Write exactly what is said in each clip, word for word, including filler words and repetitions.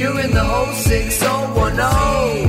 You're in the whole six oh one oh.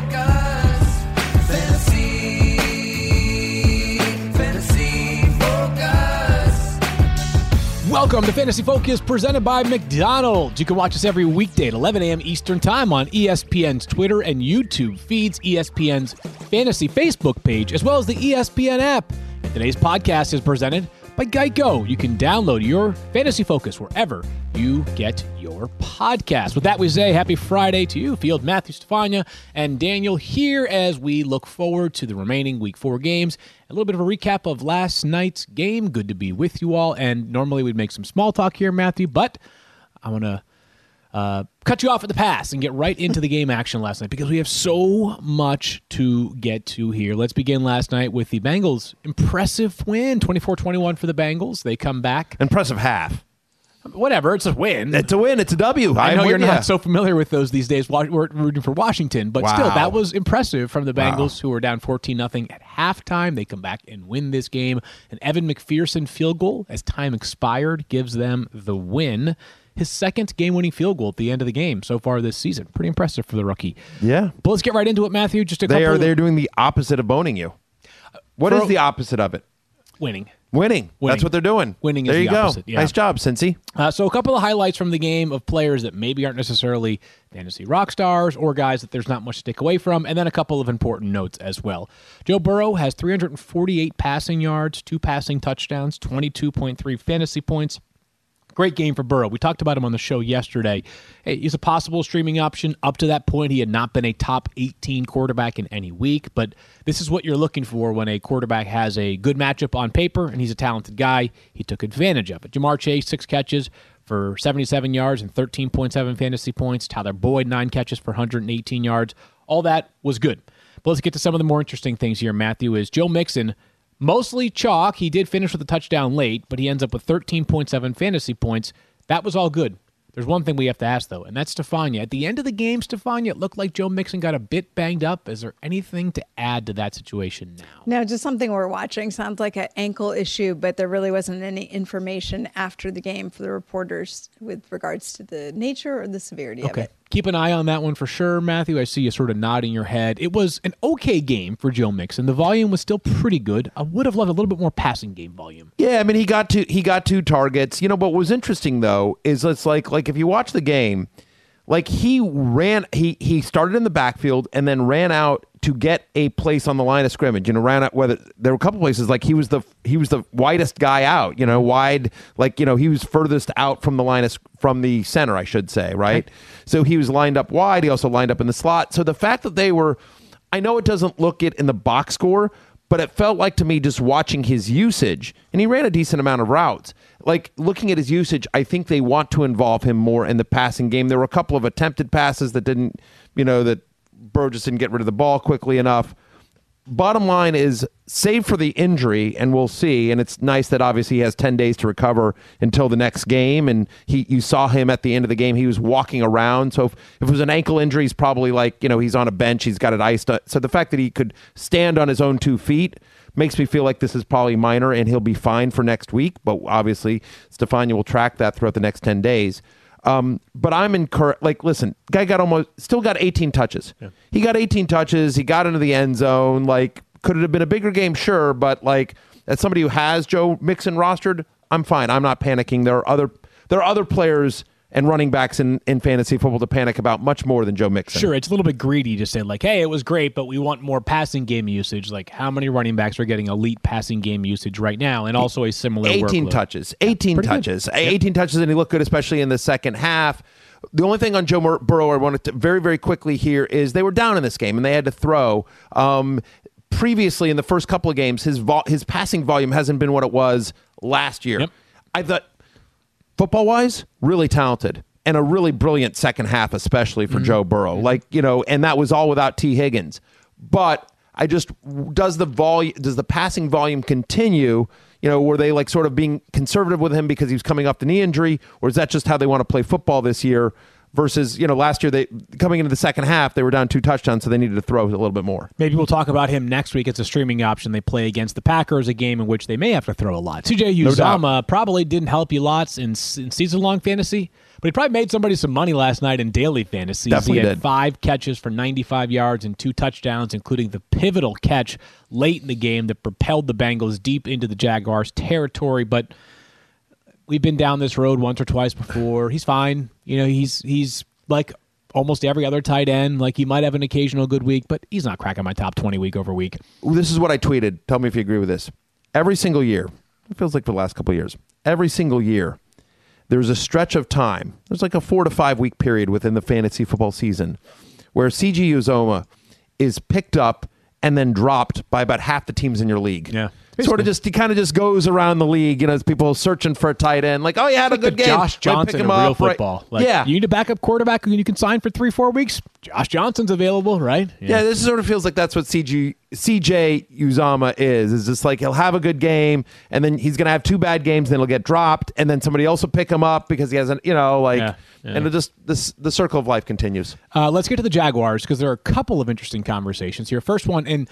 Welcome to Fantasy Focus, presented by McDonald's. You can watch us every weekday at eleven a.m. Eastern Time on E S P N's Twitter and YouTube feeds, E S P N's Fantasy Facebook page, as well as the E S P N app. And today's podcast is presented by Geico. You can download your Fantasy Focus wherever you get your podcast. With that, we say happy Friday to you, Field, Matthew, Stefania, and Daniel here as we look forward to the remaining Week four games. A little bit of a recap of last night's game. Good to be with you all. And normally we'd make some small talk here, Matthew, but I want to uh, cut you off at the pass and get right into the game action last night because we have so much to get to here. Let's begin last night with the Bengals' impressive win, twenty-four twenty-one for the Bengals. They come back. Impressive half. Whatever, it's a win. It's a win. It's a W. I know I'm you're with not ya. so familiar with those these days. We're rooting for Washington, but Wow. still, that was impressive from the Bengals, Wow. who were down fourteen nothing at halftime. They come back and win this game. An Evan McPherson field goal as time expired gives them the win. His second game-winning field goal at the end of the game so far this season. Pretty impressive for the rookie. Yeah. But let's get right into it, Matthew. Just a They couple are of they're doing the opposite of boning you. What For- is the opposite of it? winning. Winning. Winning. That's what they're doing. Winning is there you the go. opposite, yeah. Nice job, Cincy. Uh, so a couple of highlights from the game of players that maybe aren't necessarily fantasy rock stars or guys that there's not much to take away from, and then a couple of important notes as well. Joe Burrow has three hundred forty-eight passing yards, two passing touchdowns, twenty-two point three fantasy points. Great game for Burrow. We talked about him on the show yesterday. Hey, he's a possible streaming option. Up to that point, he had not been a top eighteen quarterback in any week, but this is what you're looking for when a quarterback has a good matchup on paper, and he's a talented guy. He took advantage of it. Jamar Chase, six catches for seventy-seven yards and thirteen point seven fantasy points. Tyler Boyd, nine catches for one hundred eighteen yards. All that was good. But let's get to some of the more interesting things here, Matthew, is Joe Mixon. Mostly chalk. He did finish with a touchdown late, but he ends up with thirteen point seven fantasy points. That was all good. There's one thing we have to ask, though, and that's Stefania. At the end of the game, Stefania, it looked like Joe Mixon got a bit banged up. Is there anything to add to that situation now? No, just something we're watching. Sounds like an ankle issue, but there really wasn't any information after the game for the reporters with regards to the nature or the severity Okay. of it. Keep an eye on that one for sure, Matthew. I see you sort of nodding your head. It was an okay game for Joe Mixon. The volume was still pretty good. I would have loved a little bit more passing game volume. Yeah, I mean he got two he got two targets. You know, what was interesting though is it's like like if you watch the game, like he ran he he started in the backfield and then ran out to get a place on the line of scrimmage. You know, ran out whether there were a couple places like he was the he was the widest guy out, you know, wide like, you know, he was furthest out from the line of from the center, I should say, right? Okay. So he was lined up wide, he also lined up in the slot. So the fact that they were I know it doesn't look it in the box score, but it felt like to me just watching his usage, and he ran a decent amount of routes. Like looking at his usage, I think they want to involve him more in the passing game. There were a couple of attempted passes that didn't, you know, that Burrow just didn't get rid of the ball quickly enough. Bottom line is, save for the injury, and we'll see. And it's nice that obviously he has ten days to recover until the next game. And he, you saw him at the end of the game; he was walking around. So if, if it was an ankle injury, he's probably like, you know, he's on a bench, he's got it iced. So the fact that he could stand on his own two feet makes me feel like this is probably minor, and he'll be fine for next week. But obviously, Stefania will track that throughout the next ten days. Um, but I'm encouraged. Like, listen, guy got almost still got eighteen touches. Yeah. He got eighteen touches. He got into the end zone. Like, could it have been a bigger game? Sure, but like, as somebody who has Joe Mixon rostered, I'm fine. I'm not panicking. There are other there are other players and running backs in, in fantasy football to panic about much more than Joe Mixon. Sure, it's a little bit greedy to say like, hey, it was great, but we want more passing game usage. Like, how many running backs are getting elite passing game usage right now, and also a similar eighteen workload? touches, eighteen yeah, touches, good. eighteen yep. touches, and he looked good, especially in the second half. The only thing on Joe Mur- Burrow I wanted to very, very quickly here is they were down in this game and they had to throw. Um, previously, in the first couple of games, his vo- his passing volume hasn't been what it was last year. Yep. I thought, football-wise, really talented. And a really brilliant second half, especially for mm-hmm. Joe Burrow. Like, you know, and that was all without T. Higgins. But I just, does the volume, does the passing volume continue? You know, were they like sort of being conservative with him because he was coming off the knee injury? Or is that just how they want to play football this year? Versus, you know, last year, they coming into the second half, they were down two touchdowns, so they needed to throw a little bit more. Maybe we'll talk about him next week. It's a streaming option. They play against the Packers, a game in which they may have to throw a lot. C J Uzomah no probably didn't help you lots in, in season-long fantasy, But he probably made somebody some money last night in daily fantasy. Definitely He had did. five catches for ninety-five yards and two touchdowns, including the pivotal catch late in the game that propelled the Bengals deep into the Jaguars' territory. But we've been down this road once or twice before. He's fine. You know, he's he's like almost every other tight end. Like, he might have an occasional good week, but he's not cracking my top twenty week over week. This is what I tweeted. Tell me if you agree with this. Every single year, it feels like for the last couple of years, every single year, there's a stretch of time. There's like a four to five week period within the fantasy football season where C J Uzomah is picked up and then dropped by about half the teams in your league. Yeah. Sort of just, he kind of just goes around the league, you know, as people searching for a tight end. Like, oh, you had a good The game. Josh Like, pick Johnson him of real up, right? football. Like, yeah. you need a backup quarterback who you can sign for three, four weeks. Josh Johnson's available, right? Yeah, this sort of feels like that's what C G, C J Uzomah is. Is just like he'll have a good game, and then he's going to have two bad games, then he'll get dropped, and then somebody else will pick him up because he hasn't, you know, like, Yeah, yeah. and it just this the circle of life continues. Uh, let's get to the Jaguars because there are a couple of interesting conversations here. First one, and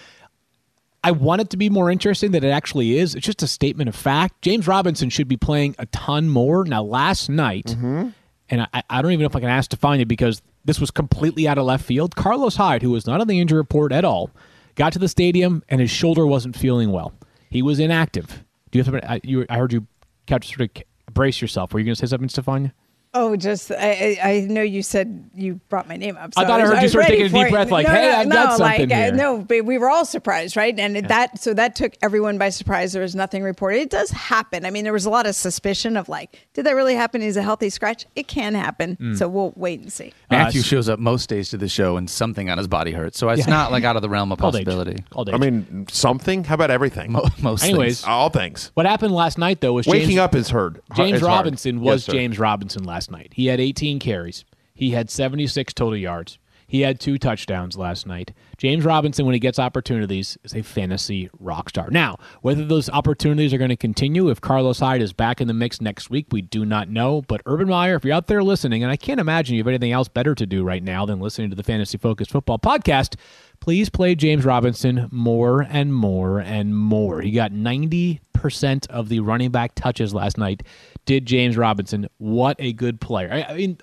I want it to be more interesting than it actually is. It's just a statement of fact. James Robinson should be playing a ton more. Now, last night, Mm-hmm. and I, I don't even know if I can ask Stefania because this was completely out of left field. Carlos Hyde, who was not on the injury report at all, got to the stadium and his shoulder wasn't feeling well. He was inactive. Do you have to, I, you, I heard you catch sort of brace yourself. Were you going to say something, Stefania? Oh, just I, I I know you said you brought my name up. So I thought I was- heard you was sort of ready taking a for deep it. breath, like, no, hey, no, I've no, got something like, uh, here. No, but we were all surprised, right? And that so that took everyone by surprise. There was nothing reported. It does happen. I mean, there was a lot of suspicion of like, did that really happen? Is a healthy scratch? It can happen. Mm. So we'll wait and see. Matthew Uh, shows up most days to the show and something on his body hurts. So it's not like out of the realm of Called age. possibility. Called age. I mean, something. How about everything? Mo- most Anyways, things. All things. what happened last night, though, was Waking James, up is hard. James is hard. Robinson was Yes, sir. James Robinson last night. He had eighteen carries. He had seventy-six total yards. He had two touchdowns last night. James Robinson, when he gets opportunities, is a fantasy rock star. Now, whether those opportunities are going to continue, if Carlos Hyde is back in the mix next week, we do not know. But Urban Meyer, if you're out there listening, and I can't imagine you have anything else better to do right now than listening to the Fantasy Focused Football Podcast, please play James Robinson more and more and more. He got ninety percent of the running back touches last night, did James Robinson. What a good player. I, I mean,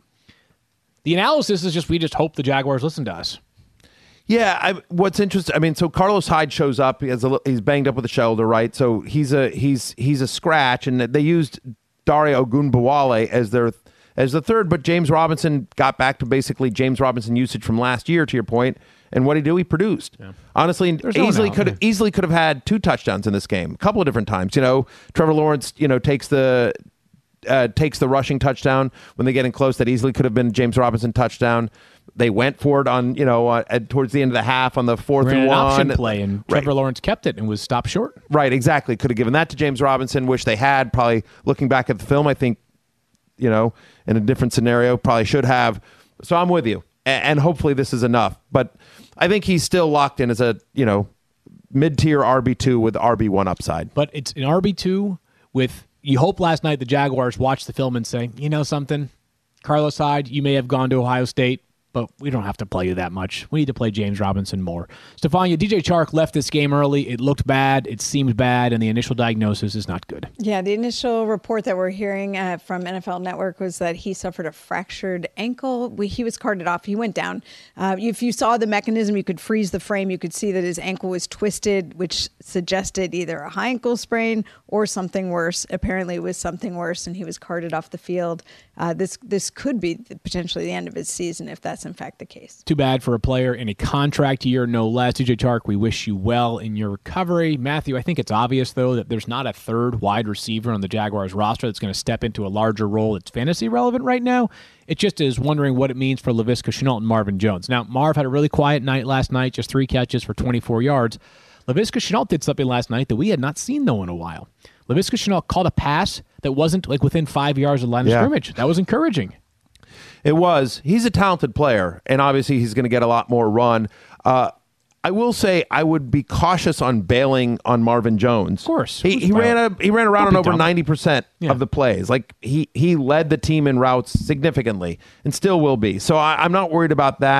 the analysis is just we just hope the Jaguars listen to us. Yeah, I, what's interesting? I mean, so Carlos Hyde shows up. He has a, li- he's banged up with the shoulder, right? So he's a he's he's a scratch, and they used Dario Ogunbowale as their as the third, but James Robinson got back to basically James Robinson usage from last year. To your point, and what he do? He produced. Honestly, There's no easily doubt, could yeah. easily could have had two touchdowns in this game, a couple of different times. You know, Trevor Lawrence, you know, takes the. Uh, takes the rushing touchdown when they get in close. That easily could have been James Robinson touchdown. They went for it on, you know, uh, at, towards the end of the half on the fourth Ran and an one. option play, and Right. Trevor Lawrence kept it and was stopped short. Right, exactly. Could have given that to James Robinson, which they had. Probably looking back at the film, I think, you know, in a different scenario, probably should have. So I'm with you, A- and hopefully this is enough. But I think he's still locked in as a, you know, mid-tier R B two with R B one upside. But it's an R B two with, you hope last night the Jaguars watched the film and say, you know something, Carlos Hyde, you may have gone to Ohio State, but we don't have to play you that much. We need to play James Robinson more. Stefania, D J Chark left this game early. It looked bad. It seemed bad, and the initial diagnosis is not good. Yeah, the initial report that we're hearing uh, from N F L Network was that he suffered a fractured ankle. We, he was carted off. He went down. Uh, if you saw the mechanism, you could freeze the frame. You could see that his ankle was twisted, which suggested either a high ankle sprain or something worse. Apparently, it was something worse, and he was carted off the field. Uh, this this could be the, potentially the end of his season if that's in fact the case. Too bad for a player in a contract year, no less. D J Chark, we wish you well in your recovery. Matthew, I think it's obvious, though, that there's not a third wide receiver on the Jaguars roster that's going to step into a larger role that's fantasy relevant right now. It just is wondering what it means for Laviska Shenault and Marvin Jones. Now, Marv had a really quiet night last night, just three catches for twenty-four yards. Laviska Shenault did something last night that we had not seen, though, in a while. Laviska Shenault caught a pass that wasn't like within five yards of the line of Yeah. scrimmage. That was encouraging. It was. He's a talented player, and obviously he's going to get a lot more run. Uh, I will say I would be cautious on bailing on Marvin Jones. Of course. he, he ran a he ran around Don't on be over dumb. ninety percent Yeah. of the plays. Like he he led the team in routes significantly, and still will be. So I, I'm not worried about that.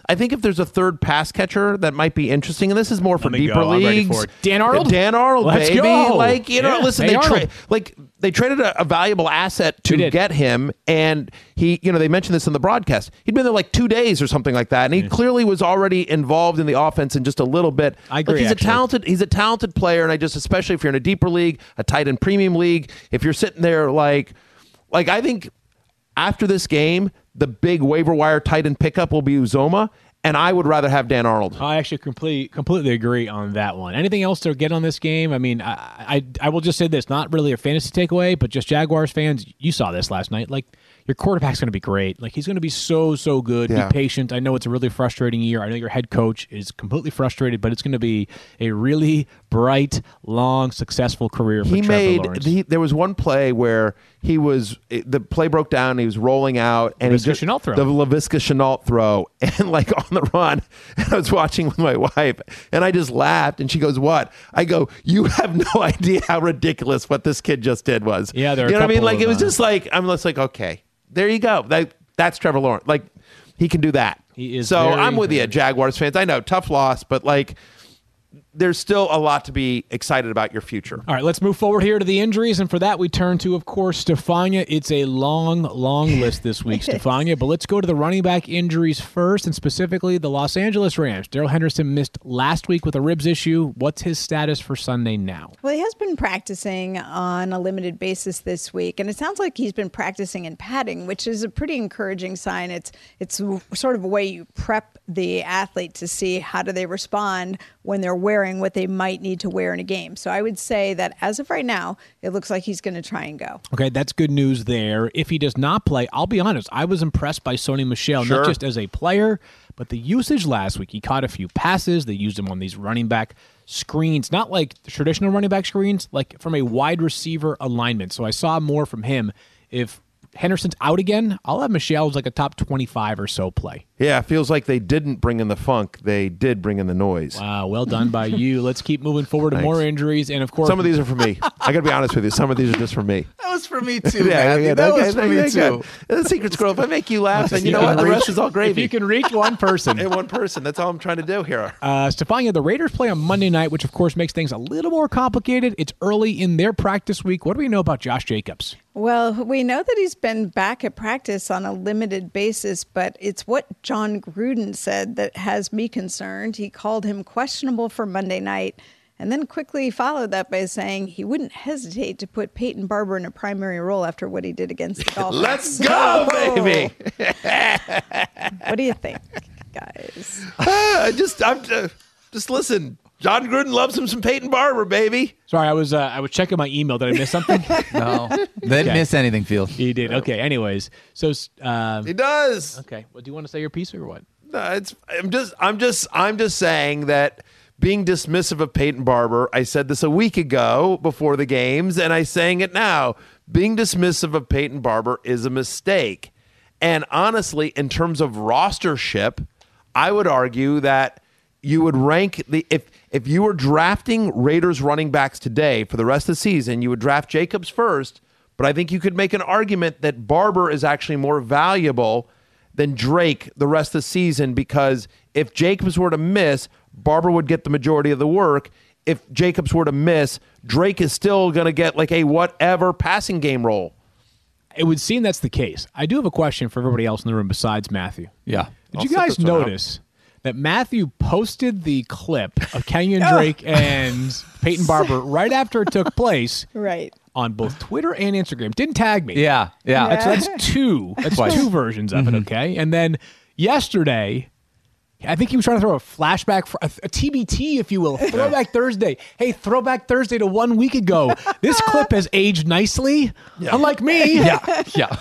I think if there's a third pass catcher that might be interesting, and this is more for Let me deeper go. I'm ready leagues. for it. Dan Arnold? Dan Arnold, Let's baby. go. Like, you know, Yeah, listen, hey, they Arnold. tra- like they traded a, a valuable asset They to did. get him, and he, you know, they mentioned this in the broadcast. He'd been there like two days or something like that, and he clearly was already involved in the offense in just a little bit. I agree, Like, he's actually. a talented, he's a talented player, and I just, especially if you're in a deeper league, a tight end premium league, if you're sitting there like, like I think after this game, the big waiver wire tight end pickup will be Uzoma. And I would rather have Dan Arnold. I actually complete, completely agree on that one. Anything else to get on this game? I mean, I, I I will just say this, not really a fantasy takeaway, but just Jaguars fans, you saw this last night. Like, your quarterback's going to be great. Like, he's going to be so, so good. Yeah. Be patient. I know it's a really frustrating year. I know your head coach is completely frustrated, but it's going to be a really bright, long, successful career for He Trevor made, Lawrence. he, there was one play where he was, it- the play broke down, he was rolling out. and he Laviska just, Shenault throw. The LaVisca Chenault throw. And like on the run, and I was watching with my wife, and I just laughed, and she goes, what? I go, you have no idea how ridiculous what this kid just did was. Yeah, there are You a know what I mean? couple Like, of, it was uh, just like, I'm just like, okay, there you go. That, that's Trevor Lawrence. Like, he can do that. He is So very, I'm with you, very- Jaguars fans. I know, tough loss, but like, there's still a lot to be excited about your future. All right, let's move forward here to the injuries, and for that we turn to, of course, Stefania. It's a long, long list this week, Stefania, but let's go to the running back injuries first, and specifically the Los Angeles Rams. Darrell Henderson missed last week with a ribs issue. What's his status for Sunday now? Well, he has been practicing on a limited basis this week, and it sounds like he's been practicing in padding, which is a pretty encouraging sign. It's it's sort of a way you prep the athlete to see how do they respond when they're wearing what they might need to wear in a game. So I would say that as of right now, it looks like he's going to try and go. Okay, that's good news there. If he does not play, I'll be honest, I was impressed by Sony Michel, Sure. not just as a player, but the usage last week. He caught a few passes. They used him on these running back screens, not like the traditional running back screens, like from a wide receiver alignment. So I saw more from him. If Henderson's out again, I'll have Michel as like a top twenty-five or so play. Yeah, it feels like they didn't bring in the funk. They did bring in the noise. Wow, well done by you. Let's keep moving forward to more injuries. And of course, Some of these are for me. I got to be honest with you. Some of these are just for me. That was for me too, Matthew. yeah, that okay, was for okay, me okay, too. good. The secret squirrel. If I make you laugh, then you you know can what? The reach- rest is all if gravy. you can reach one person. In one person. That's all I'm trying to do here. Uh, Stefania, the Raiders play on Monday night, which of course makes things a little more complicated. It's early in their practice week. What do we know about Josh Jacobs? Well, we know that he's been back at practice on a limited basis, but it's what John Gruden said that has me concerned. He called him questionable for Monday night and then quickly followed that by saying he wouldn't hesitate to put Peyton Barber in a primary role after what he did against the Dolphins. Let's go, baby. What do you think, guys? Ah, just, I'm just, just listen. John Gruden loves him some Peyton Barber, baby. Sorry, I was uh, I was checking my email. Did I miss something? No, didn't Okay. miss anything, Field. He did. Okay. Anyways, so um, He does. okay. Well, do you want to say your piece or what? No, it's. I'm just. I'm just. I'm just saying that being dismissive of Peyton Barber. I said this a week ago before the games, and I'm saying it now. Being dismissive of Peyton Barber is a mistake. And honestly, in terms of rostership, I would argue that you would rank the if if you were drafting Raiders running backs today for the rest of the season, you would draft Jacobs first. But I think you could make an argument that Barber is actually more valuable than Drake the rest of the season, because if Jacobs were to miss, Barber would get the majority of the work. If Jacobs were to miss, Drake is still going to get like a whatever passing game role. It would seem that's the case. I do have a question for everybody else in the room besides Matthew. Yeah. Did I'll you sit guys this one out. notice that Matthew posted the clip of Kenyon Drake and Peyton Barber right after it took place Right. on both Twitter and Instagram? Didn't tag me. Yeah, yeah. That's, that's two. That's Twice. two versions of it, okay? And then yesterday, I think he was trying to throw a flashback, for a, a T B T, if you will, Throwback Thursday. Hey, Throwback Thursday to one week ago. This clip has aged nicely, unlike me. yeah, yeah.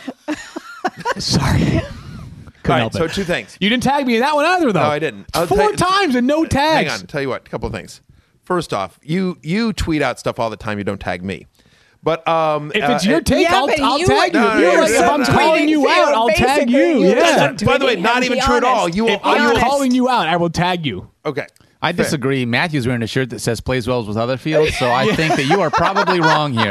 Sorry. All Couldn't right, help so it. two things. You didn't tag me in that one either, though. No, I didn't. I'll Four tell you- times and no tags. Hang on, tell you what, a couple of things. First off, you you tweet out stuff all the time. You don't tag me, but um, If uh, it's your it- take, Yeah, I'll, but I'll you- tag you. No, If no, you're no, like, no, if no, I'm no. calling Tweeting you out, I'll Field, tag basically, you. you're Yeah. just By the way, tweeting not him, even be true at all. honest. You will- If I'm will- calling you out, I will tag you. Okay. I Fair. disagree. Matthew's wearing a shirt that says plays well with other fields, so I think that you are probably wrong here.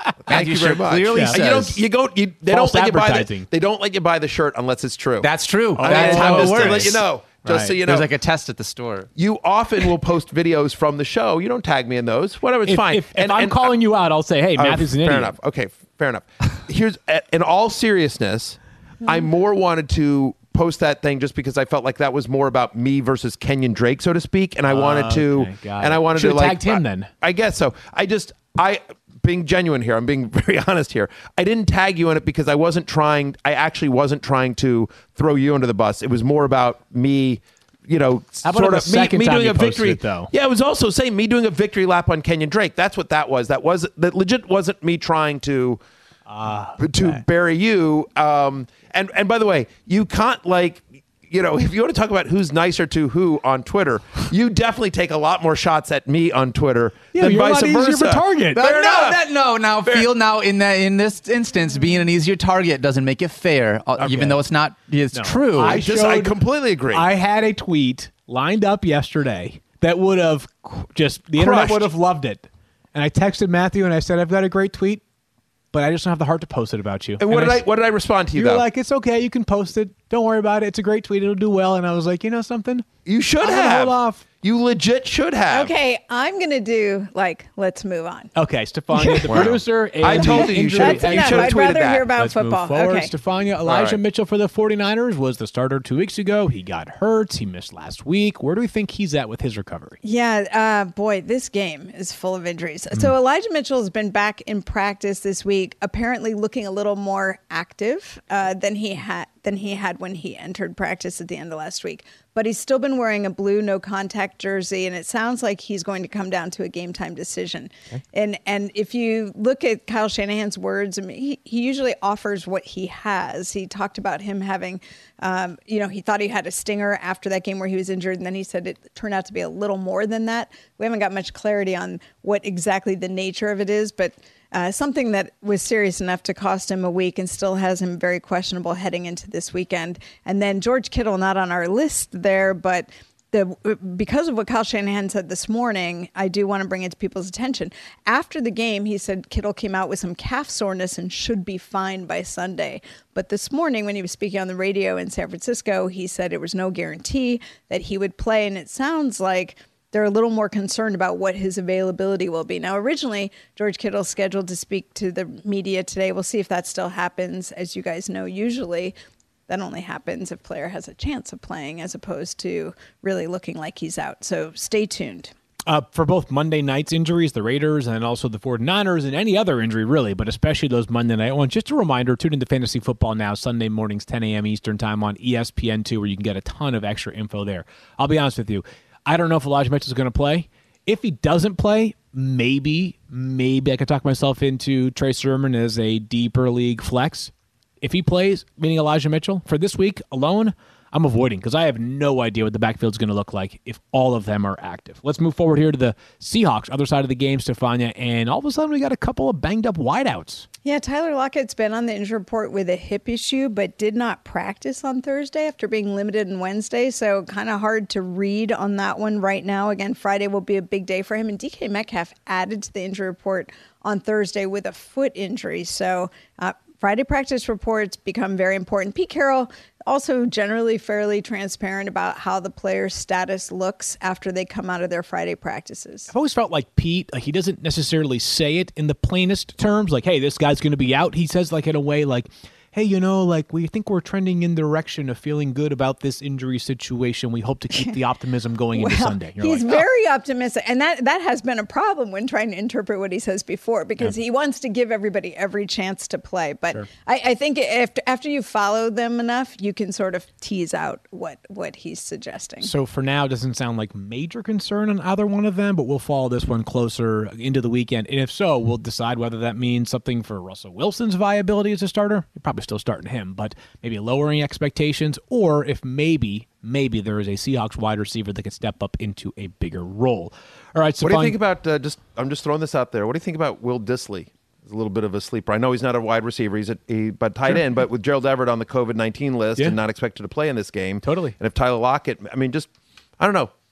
Thank you very much. clearly You don't. says- You go. You, they False don't let you buy advertising. the, They don't let you buy the shirt unless it's true. That's true. I mean, That's how it just works. to let you know. Just so Right. you know. There's like a test at the store. You often will post videos from the show. You don't tag me in those. Whatever, it's If, fine. if, if I'm calling you out, I'll say, hey, Oh, Matthew's an fair idiot. enough. Okay, fair enough. Here's, in all seriousness, I more wanted to post that thing just because I felt like that was more about me versus Kenyon Drake, so to speak, and I wanted to, okay, got and it. I wanted Should've to like tagged him I- then. I guess so. I just I. Being genuine here, I'm being very honest here. I didn't tag you in it because I wasn't trying. I actually wasn't trying to throw you under the bus. It was more about me, you know, How about sort the of me, second me time doing you a posted victory. it, though? Yeah, it was also saying me doing a victory lap on Kenyon Drake. That's what that was. That was that legit wasn't me trying to Ah, to bury you. Um, and and by the way, you can't like. You know, if you want to talk about who's nicer to who on Twitter, you definitely take a lot more shots at me on Twitter Yeah, than you're a vice lot easier versa. for target. But Fair no, enough. that, no. Now, Field. Now, in that, in this instance, being an easier target doesn't make it fair, uh, even though it's not. It's No. true. I just, I showed- completely agree. I had a tweet lined up yesterday that would have just, the internet Crushed. would have loved it. And I texted Matthew and I said, I've got a great tweet, but I just don't have the heart to post it about you. and what And did I, s- what did I respond to you You were though? like, it's okay, you can post it. Don't worry about it. It's a great tweet. It'll do well. And I was like, you know something? you should I'm gonna have. hold off. You legit should have. Okay, I'm gonna do like let's move on. Okay, Stefania, the Wow. producer. And I told the you you injury- should have- That's you enough. should have I'd tweeted rather that. hear about Let's football. move forward. Okay. Stefania, Elijah right. Mitchell for the 49ers was the starter two weeks ago. He got hurt. He missed last week. Where do we think he's at with his recovery? Yeah, uh, boy, this game is full of injuries. Mm. So Elijah Mitchell has been back in practice this week, apparently looking a little more active uh, than he had than he had when he entered practice at the end of last week. But he's still been wearing a blue no contact jersey, and it sounds like he's going to come down to a game time decision. Okay. And and if you look at Kyle Shanahan's words, I mean, he, he usually offers what he has. He talked about him having, um, you know, he thought he had a stinger after that game where he was injured, and then he said it turned out to be a little more than that. We haven't got much clarity on what exactly the nature of it is, but Uh, something that was serious enough to cost him a week and still has him very questionable heading into this weekend. And then George Kittle, not on our list there, but the because of what Kyle Shanahan said this morning, I do want to bring it to people's attention. After the game, he said Kittle came out with some calf soreness and should be fine by Sunday. But this morning, when he was speaking on the radio in San Francisco, he said there was no guarantee that he would play. And it sounds like they're a little more concerned about what his availability will be. Now, originally, George Kittle's scheduled to speak to the media today. We'll see if that still happens. As you guys know, usually that only happens if player has a chance of playing as opposed to really looking like he's out. So stay tuned. Uh, for both Monday night's injuries, the Raiders and also the 49ers, and any other injury really, but especially those Monday night ones, just a reminder, tune into Fantasy Football Now, Sunday mornings, ten a.m. Eastern time on E S P N two, where you can get a ton of extra info there. I'll be honest with you. I don't know if Elijah Mitchell is going to play. If he doesn't play, maybe, maybe I could talk myself into Trey Sermon as a deeper league flex. If he plays, meaning Elijah Mitchell, for this week alone, I'm avoiding because I have no idea what the backfield is going to look like if all of them are active. Let's move forward here to the Seahawks, other side of the game, Stefania, and all of a sudden we got a couple of banged up wideouts. Yeah, Tyler Lockett's been on the injury report with a hip issue, but did not practice on Thursday after being limited on Wednesday. So kind of hard to read on that one right now. Again, Friday will be a big day for him. And D K Metcalf added to the injury report on Thursday with a foot injury. So uh, Friday practice reports become very important. Pete Carroll also generally fairly transparent about how the player's status looks after they come out of their Friday practices. I've always felt like Pete, like he doesn't necessarily say it in the plainest terms, like, hey, this guy's going to be out. He says like in a way like, hey, you know, like we think we're trending in the direction of feeling good about this injury situation. We hope to keep the optimism going into Well, Sunday. You're he's like, very optimistic. And that, that has been a problem when trying to interpret what he says before, because yeah. he wants to give everybody every chance to play. But sure. I, I think if, after you follow them enough, you can sort of tease out what, what he's suggesting. So for now, it doesn't sound like major concern on either one of them, but we'll follow this one closer into the weekend. And if so, we'll decide whether that means something for Russell Wilson's viability as a starter. You're probably still starting him, but maybe lowering expectations, or if maybe, maybe there is a Seahawks wide receiver that could step up into a bigger role. All right, so what do you think about, uh, just, I'm just throwing this out there, what do you think about Will Dissly? He's a little bit of a sleeper. I know he's not a wide receiver, he's a he, but tight sure. end, but with Gerald Everett on the COVID nineteen list yeah. and not expected to play in this game. Totally. And if Tyler Lockett, I mean, just, I don't know.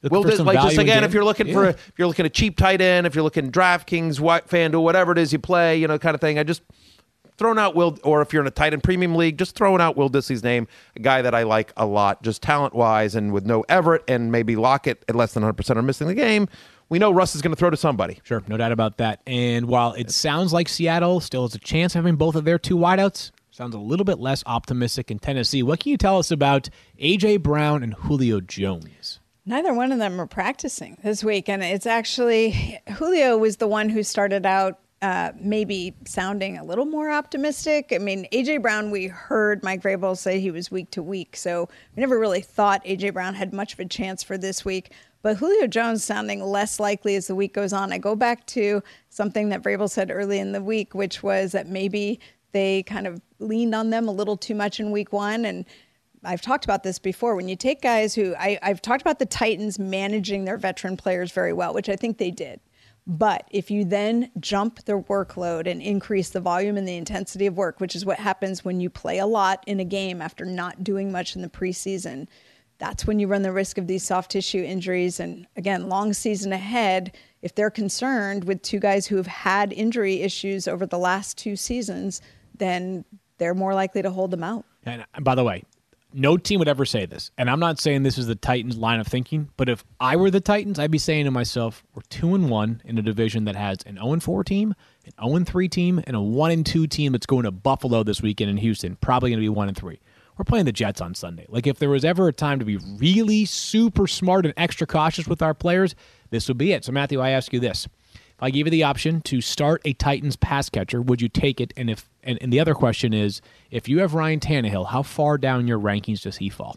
Looking Will for Dis- some like just value in again, game? if you're looking for Yeah. a, if you're looking at cheap tight end, if you're looking DraftKings, Wi- FanDuel, whatever it is you play, you know, kind of thing. I just throwing out Will, or if you're in a tight end premium league, just throwing out Will Disley's name, a guy that I like a lot, just talent wise, and with no Everett and maybe Lockett at less than one hundred percent are missing the game. We know Russ is going to throw to somebody. Sure, no doubt about that. And while it sounds like Seattle still has a chance of having both of their two wideouts, sounds a little bit less optimistic in Tennessee. What can you tell us about A J. Brown and Julio Jones? Neither one of them are practicing this week. And it's actually, Julio was the one who started out uh, maybe sounding a little more optimistic. I mean, A J. Brown, we heard Mike Vrabel say he was week to week. So we never really thought A J. Brown had much of a chance for this week. But Julio Jones sounding less likely as the week goes on. I go back to something that Vrabel said early in the week, which was that maybe they kind of leaned on them a little too much in week one. And I've talked about this before. When you take guys who, I, I've talked about the Titans managing their veteran players very well, which I think they did. But if you then jump their workload and increase the volume and the intensity of work, which is what happens when you play a lot in a game after not doing much in the preseason, that's when you run the risk of these soft tissue injuries. And again, long season ahead, if they're concerned with two guys who have had injury issues over the last two seasons, then they're more likely to hold them out. And by the way, no team would ever say this. And I'm not saying this is the Titans' line of thinking, but if I were the Titans, I'd be saying to myself, we're two and one in a division that has an oh and four team, an oh and three team, and a one and two team that's going to Buffalo this weekend in Houston, probably going to be one and three. We're playing the Jets on Sunday. Like, if there was ever a time to be really super smart and extra cautious with our players, this would be it. So, Matthew, I ask you this. If I gave you the option to start a Titans pass catcher, would you take it? And if and, and the other question is, if you have Ryan Tannehill, how far down your rankings does he fall?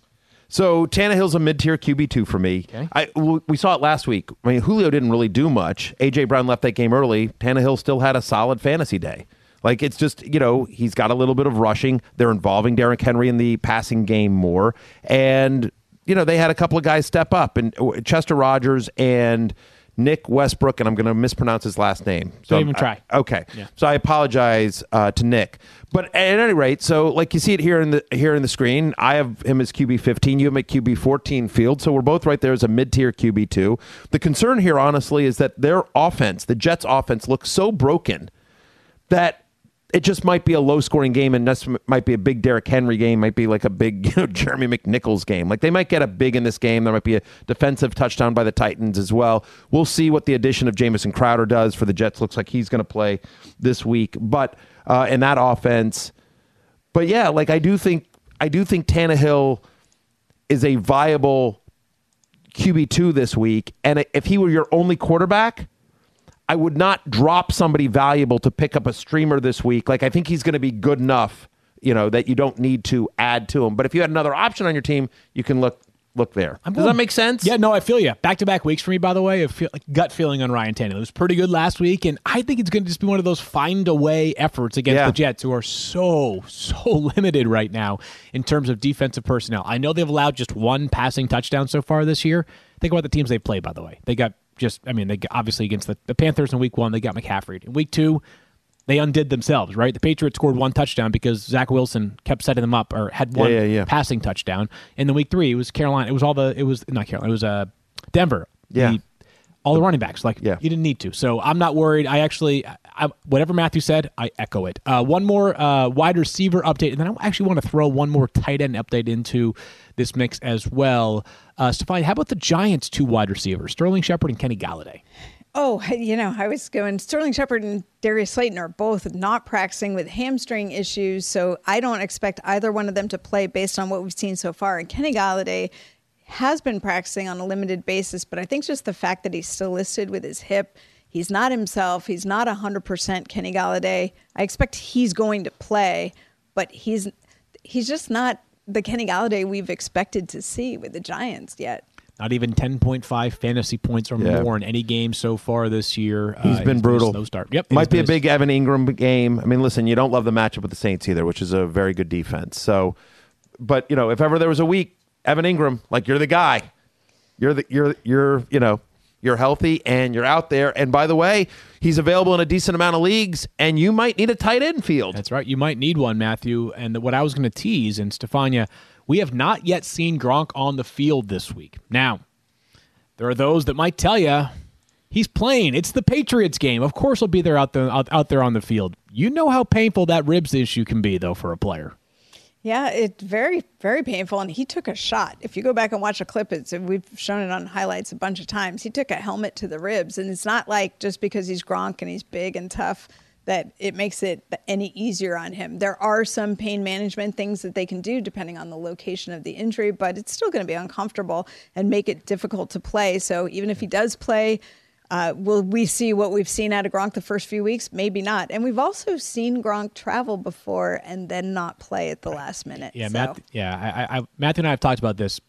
So Tannehill's a mid-tier Q B two for me. Okay. I, w- we saw it last week. I mean, Julio didn't really do much. A J. Brown left that game early. Tannehill still had a solid fantasy day. Like, it's just, you know, he's got a little bit of rushing. They're involving Derrick Henry in the passing game more. And, you know, they had a couple of guys step up. And Chester Rogers and Nick Westbrook, and I'm going to mispronounce his last name. So Don't even try. I, okay. Yeah. So I apologize uh, to Nick. But at any rate, so like you see it here in the here in the screen, I have him as Q B fifteen. You have him at Q B fourteen field. So we're both right there as a mid-tier Q B two. The concern here, honestly, is that their offense, the Jets' offense, looks so broken that it just might be a low-scoring game, and this might be a big Derrick Henry game, might be like a big, you know, Jeremy McNichols game. Like, they might get a big in this game. There might be a defensive touchdown by the Titans as well. We'll see what the addition of Jamison Crowder does for the Jets. Looks like he's going to play this week, but uh, in that offense. But yeah, like I do think, I do think Tannehill is a viable Q B two this week, and if he were your only quarterback, I would not drop somebody valuable to pick up a streamer this week. Like, I think he's going to be good enough, you know, that you don't need to add to him. But if you had another option on your team, you can look look there. I'm Does going- that make sense? Yeah, no, I feel you. Back-to-back weeks for me, by the way. I feel like gut feeling on Ryan Tannehill. It was pretty good last week, and I think it's going to just be one of those find-a-way efforts against Yeah. the Jets, who are so, so limited right now in terms of defensive personnel. I know they've allowed just one passing touchdown so far this year. Think about the teams they've played, by the way. They got just, I mean, they got, obviously against the, the Panthers in week one, they got McCaffrey. In week two, they undid themselves, right? The Patriots scored one touchdown because Zach Wilson kept setting them up, or had one Yeah, yeah, yeah. passing touchdown. And then week three, it was Carolina. It was all the, it was not Carolina, it was uh, Denver. Yeah. The, all the running backs. Like, Yeah. you didn't need to. So I'm not worried. I actually, I, I, whatever Matthew said, I echo it. Uh, one more uh, wide receiver update, and then I actually want to throw one more tight end update into this mix as well. Uh, Stefan, how about the Giants' two wide receivers, Sterling Shepard and Kenny Galladay? Oh, you know, I was going, Sterling Shepard and Darius Slayton are both not practicing with hamstring issues, so I don't expect either one of them to play based on what we've seen so far. And Kenny Galladay has been practicing on a limited basis, but I think just the fact that he's still listed with his hip, he's not himself, he's not one hundred percent Kenny Galladay. I expect he's going to play, but he's he's just not the Kenny Galladay we've expected to see with the Giants yet. Not even ten point five fantasy points or Yeah. more in any game so far this year. He's Uh, been it's brutal. Slow start. Yep. Might it's be a been big Evan Ingram game. I mean, listen, you don't love the matchup with the Saints either, which is a very good defense. So, but you know, if ever there was a week, Evan Ingram, like, you're the guy. You're the you're you're you know you're healthy and you're out there. And by the way, he's available in a decent amount of leagues, and you might need a tight end field. That's right. You might need one, Matthew. And what I was going to tease, and Stefania, we have not yet seen Gronk on the field this week. Now, there are those that might tell you he's playing. It's the Patriots game. Of course he'll be there out there, out, out there on the field. You know how painful that ribs issue can be, though, for a player. Yeah, it's very, very painful. And he took a shot. If you go back and watch a clip, it's we've shown it on highlights a bunch of times. He took a helmet to the ribs. And it's not like just because he's Gronk and he's big and tough that it makes it any easier on him. There are some pain management things that they can do depending on the location of the injury, but it's still going to be uncomfortable and make it difficult to play. So even if he does play, Uh, will we see what we've seen out of Gronk the first few weeks? Maybe not. And we've also seen Gronk travel before and then not play at the last minute. Yeah, so. Matt, yeah. I, I, Matthew and I have talked about this.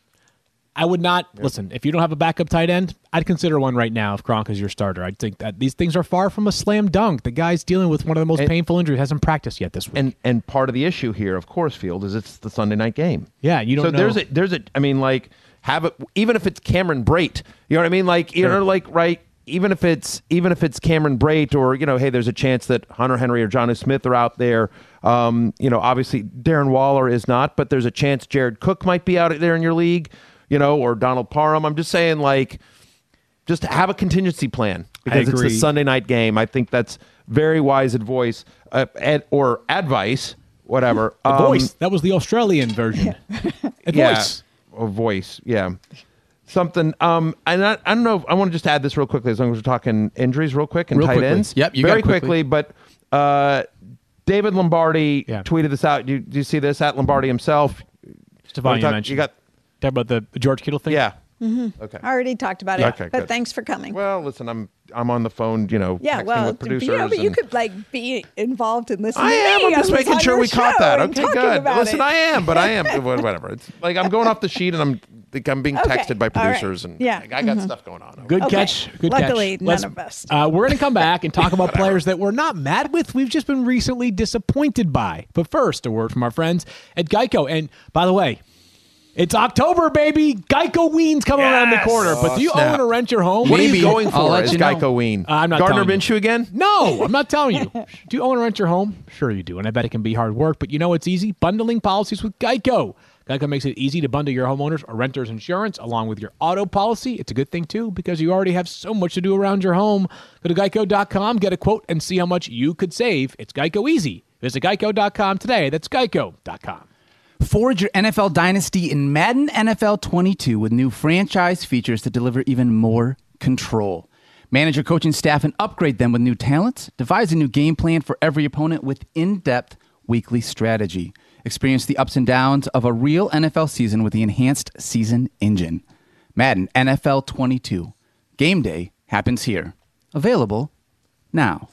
I would not yeah. listen. If you don't have a backup tight end, I'd consider one right now if Gronk is your starter. I think that these things are far from a slam dunk. The guy's dealing with one of the most and, painful injuries. Hasn't practiced yet this week. And and part of the issue here, of course, Field, is it's the Sunday night game. Yeah, you don't. So know. there's a there's a. I mean, like have it even if it's Cameron Brate. You know what I mean? Like you sure. know, like right. Even if it's even if it's Cameron Brate or, you know, hey, there's a chance that Hunter Henry or Jonnu Smith are out there. Um, you know, obviously Darren Waller is not, but there's a chance Jared Cook might be out there in your league, you know, or Donald Parham. I'm just saying, like, just have a contingency plan because it's the Sunday night game. I think that's very wise advice uh, ad, or advice, whatever. A um, voice. That was the Australian version. A yeah, voice. A voice. Yeah. Something, um, and I, I don't know. If, I want to just add this real quickly, as long as we're talking injuries, real quick, and real tight quickly. ends. Yep, you very got it quickly. quickly. But uh, David Lombardi yeah. tweeted this out. Do you, do you see this at Lombardi himself? Stefan, you talk, mentioned. You got talk about the, the George Kittle thing. yeah. Mm-hmm. Okay. I already talked about it, okay, but good. thanks for coming. Well, listen, I'm I'm on the phone, you know, yeah, texting well, with producers. you know, but you and, could like be involved in listening. I to am. me I'm just on making sure your we caught show that. and Okay, talking good. about Listen, it. I am, but I am whatever. It's like I'm going off the sheet and I'm think I'm being Okay, texted by all right. producers and Yeah. I got Mm-hmm. stuff going on. Good Okay. catch. Good Luckily, catch. none Let's- of us. Uh, we're going to come back and talk about players that we're not mad with. We've just been recently disappointed by. But first, a word from our friends at Geico. And by the way, it's October, baby. Geico Ween's coming Yes. around the corner. But do you snap. own or rent your home? What are Maybe. you going I'll for? let Is you know. Geico Ween? Uh, I'm not Gardner telling you. Minshew again? No, I'm not telling you. Do you own or rent your home? Sure you do. And I bet it can be hard work. But you know it's easy? Bundling policies with Geico. Geico makes it easy to bundle your homeowners or renters insurance along with your auto policy. It's a good thing, too, because you already have so much to do around your home. Go to geico dot com, get a quote, and see how much you could save. It's Geico easy. Visit geico dot com today. That's geico dot com. Forge your N F L dynasty in Madden N F L twenty-two with new franchise features that deliver even more control. Manage your coaching staff and upgrade them with new talents. Devise a new game plan for every opponent with in-depth weekly strategy. Experience the ups and downs of a real N F L season with the enhanced season engine. Madden N F L twenty-two. Game day happens here. Available now.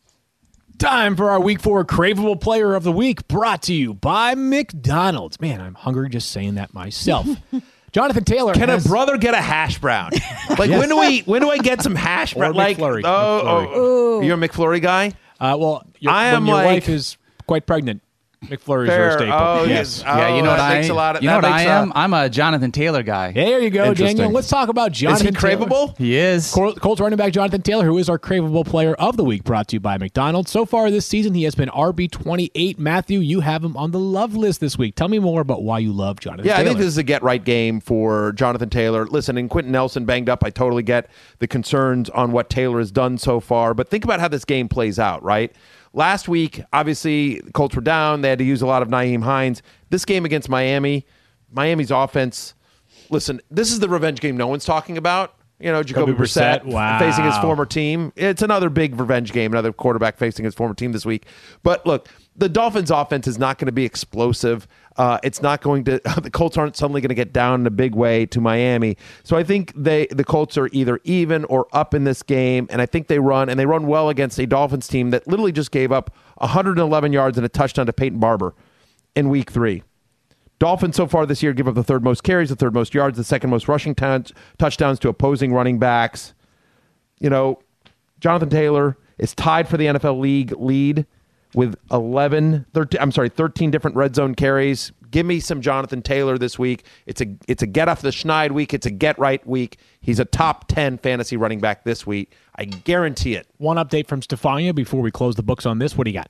Time for our Week Four Craveable Player of the Week, brought to you by McDonald's. Man, I'm hungry just saying that myself. Jonathan Taylor. Can has, a brother get a hash brown? Like when do we when do I get some hash brown? Or Like McFlurry. oh, McFlurry. oh you're a McFlurry guy? Uh, well, your, I when am your like- wife is quite pregnant, McFlurries are Fair. a staple. Oh, yes. yes. Yeah, you know Oh, what that I makes a lot of- You know that what I makes, am? uh, I'm a Jonathan Taylor guy. There you go, Interesting. Daniel. Let's talk about Is Jonathan he Taylor. craveable? He is. Col- Colts running back Jonathan Taylor, who is our craveable player of the week, brought to you by McDonald's. So far this season, he has been R B twenty-eight. Matthew, you have him on the love list this week. Tell me more about why you love Jonathan Yeah, Taylor. I think this is a get-right game for Jonathan Taylor. Listen, and Quentin Nelson banged up. I totally get the concerns on what Taylor has done so far, but think about how this game plays out, right? Last week, obviously, the Colts were down. They had to use a lot of Nyheim Hines. This game against Miami, Miami's offense, listen, this is the revenge game no one's talking about. You know, Jacoby, Jacoby Brissett, Brissett, wow. facing his former team. It's another big revenge game, another quarterback facing his former team this week. But look, the Dolphins' offense is not going to be explosive. Uh, it's not going to. The Colts aren't suddenly going to get down in a big way to Miami. So I think they the Colts are either even or up in this game, and I think they run and they run well against a Dolphins team that literally just gave up one hundred eleven yards and a touchdown to Peyton Barber in Week Three. Dolphins so far this year give up the third most carries, the third most yards, the second most rushing t- touchdowns to opposing running backs. You know, Jonathan Taylor is tied for the N F L league lead with eleven, thirteen, I'm sorry, thirteen different red zone carries. Give me some Jonathan Taylor this week. It's a it's a get off the schneid week. It's a get right week. He's a top ten fantasy running back this week. I guarantee it. One update from Stefania before we close the books on this. What do you got?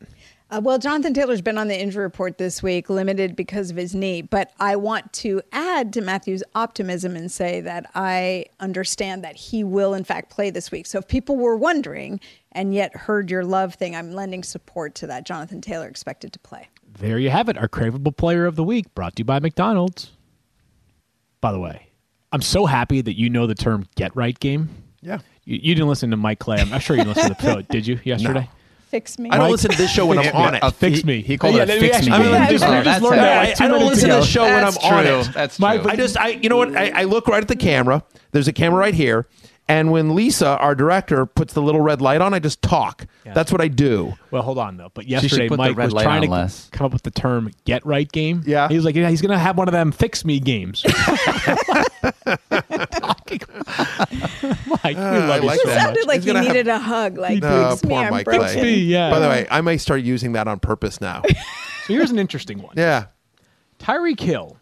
Uh, well, Jonathan Taylor's been on the injury report this week, limited because of his knee. But I want to add to Matthew's optimism and say that I understand that he will, in fact, play this week. So if people were wondering and yet heard your love thing, I'm lending support to that. Jonathan Taylor expected to play. There you have it. Our craveable player of the week, brought to you by McDonald's. By the way, I'm so happy that you know the term "get right" game. Yeah. You, you didn't listen to Mike Clay. I'm sure you didn't listen to the show, did you, yesterday? No. Fix me. I don't listen to this show when I'm on it. Uh, Fix he- me. He called Yeah, it a we fix actually- me I mean, game. we just- we Oh, just that's learned a- that, I, like, two I don't minutes listen to ago. the show when I'm That's on true. it. That's My- true. I just, I, you know what? I, I look right at the camera. There's a camera right here. And when Lisa, our director, puts the little red light on, I just talk. Yeah. That's what I do. Well, hold on, though. But should yesterday, put the Mike red was light trying on to less. come up with the term "get right" game. Yeah. He was like, yeah, he's going to have one of them "fix me" games. Mike, we Uh, love I like you It so that. sounded much. like He's he gonna have- needed a hug. Like, Uh, fix me, poor I'm Mike broken. Clay. me, yeah. By the way, I may start using that on purpose now. So here's an interesting one. Yeah. Tyreek Hill.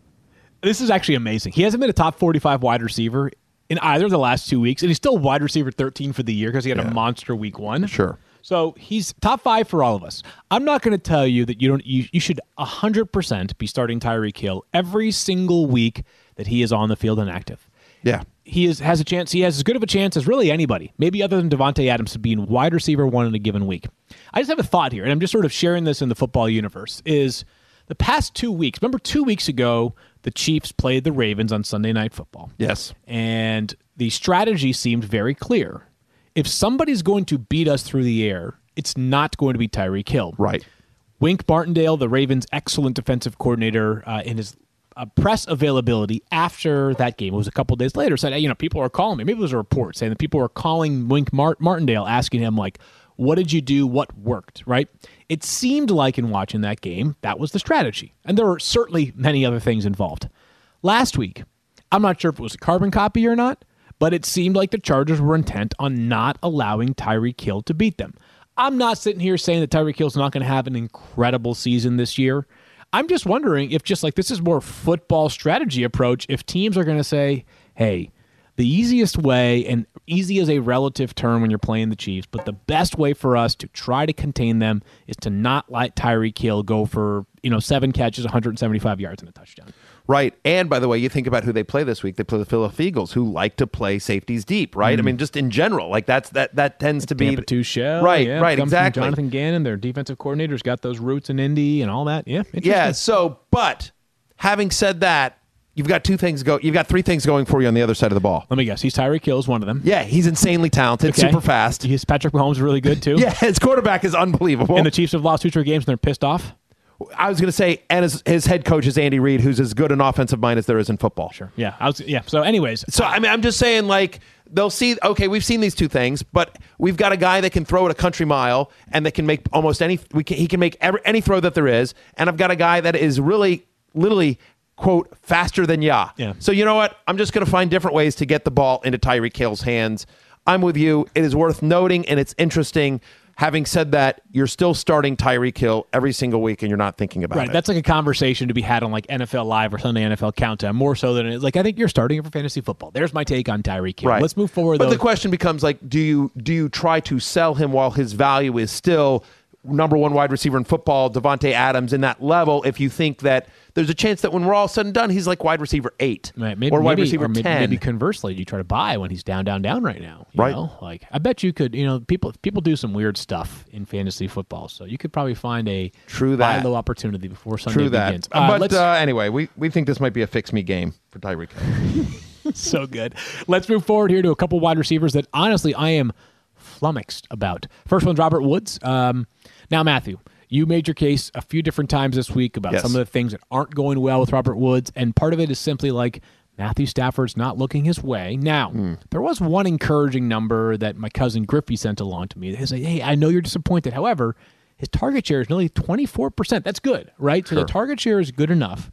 This is actually amazing. He hasn't been a top forty-five wide receiver in either of the last two weeks, and he's still wide receiver thirteen for the year because he had Yeah. a monster week one. Sure. So he's top five for all of us. I'm not going to tell you that you don't. You, you should one hundred percent be starting Tyreek Hill every single week that he is on the field and active. Yeah. He is has a chance. He has as good of a chance as really anybody, maybe other than Devontae Adams, to being wide receiver one in a given week. I just have a thought here, and I'm just sort of sharing this in the football universe. Is the past two weeks? Remember, two weeks ago, the Chiefs played the Ravens on Sunday Night Football. Yes. And the strategy seemed very clear. If somebody's going to beat us through the air, it's not going to be Tyreek Hill. Right. Wink Martindale, the Ravens' excellent defensive coordinator, uh, in his uh, press availability after that game, it was a couple days later, said, you know, people are calling me. Maybe it was a report saying that people were calling Wink Mart- Martindale, asking him, like, what did you do? What worked, right? It seemed like in watching that game, that was the strategy. And there were certainly many other things involved. Last week, I'm not sure if it was a carbon copy or not, but it seemed like the Chargers were intent on not allowing Tyreek Hill to beat them. I'm not sitting here saying that Tyreek Hill's not going to have an incredible season this year. I'm just wondering if just like this is more football strategy approach, if teams are going to say, hey, the easiest way, and easy is a relative term when you're playing the Chiefs, but the best way for us to try to contain them is to not let Tyreek Hill go for, you know, seven catches, one hundred seventy-five yards and a touchdown. Right. And by the way, you think about who they play this week. They play the Philadelphia Eagles, who like to play safeties deep, right? I mean, just in general, like that's that that tends to be Tampa two shell. Right, yeah, right, comes from exactly. Jonathan Gannon, their defensive coordinator's got those roots in Indy and all that. Yeah, interesting. Yeah, so but having said that, you've got two things go you've got three things going for you on the other side of the ball. Let me guess. He's Tyreek Hill is one of them. Yeah, he's insanely talented, Okay. super fast. His Patrick Mahomes is really good too. Yeah, his quarterback is unbelievable. And the Chiefs have lost two straight games and they're pissed off. I was going to say, and his, his head coach is Andy Reid, who's as good an offensive mind as there is in football. Sure. Yeah. I was. Yeah. So, anyways, So, I mean, I'm just saying, like, they'll see, okay, we've seen these two things, but we've got a guy that can throw it a country mile and that can make almost any, we can, he can make every, any throw that there is. And I've got a guy that is really, literally, quote, faster than ya. Yeah. So, you know what? I'm just going to find different ways to get the ball into Tyreek Hill's hands. I'm with you. It is worth noting, and it's interesting. Having said that, you're still starting Tyreek Hill every single week, and you're not thinking about right. it. That's like a conversation to be had on like N F L Live or Sunday N F L Countdown, more so than it's like I think you're starting it for fantasy football. There's my take on Tyreek Hill. Right. Let's move forward. But though. the question becomes like, do you do you try to sell him while his value is still number one wide receiver in football, Devontae Adams, in that level? If you think that there's a chance that when we're all said and done, he's like wide receiver eight Right, maybe, or wide maybe, receiver or maybe, ten. maybe conversely, you try to buy when he's down, down, down right now. you Right. know? Like I bet you could. You know, people people do some weird stuff in fantasy football, so you could probably find a True buy that. low opportunity before Sunday True that. begins. Uh, but let's- uh, anyway, we, we think this might be a fix me game for Tyreek Hill. so good. Let's move forward here to a couple wide receivers that honestly I am flummoxed about. First one's Robert Woods. Um, now, Matthew, you made your case a few different times this week about Yes. some of the things that aren't going well with Robert Woods, and part of it is simply like Matthew Stafford's not looking his way. Now, Mm. there was one encouraging number that my cousin Griffey sent along to me. He's like, hey, I know you're disappointed. However, his target share is nearly twenty-four percent. That's good, right? So Sure. the target share is good enough.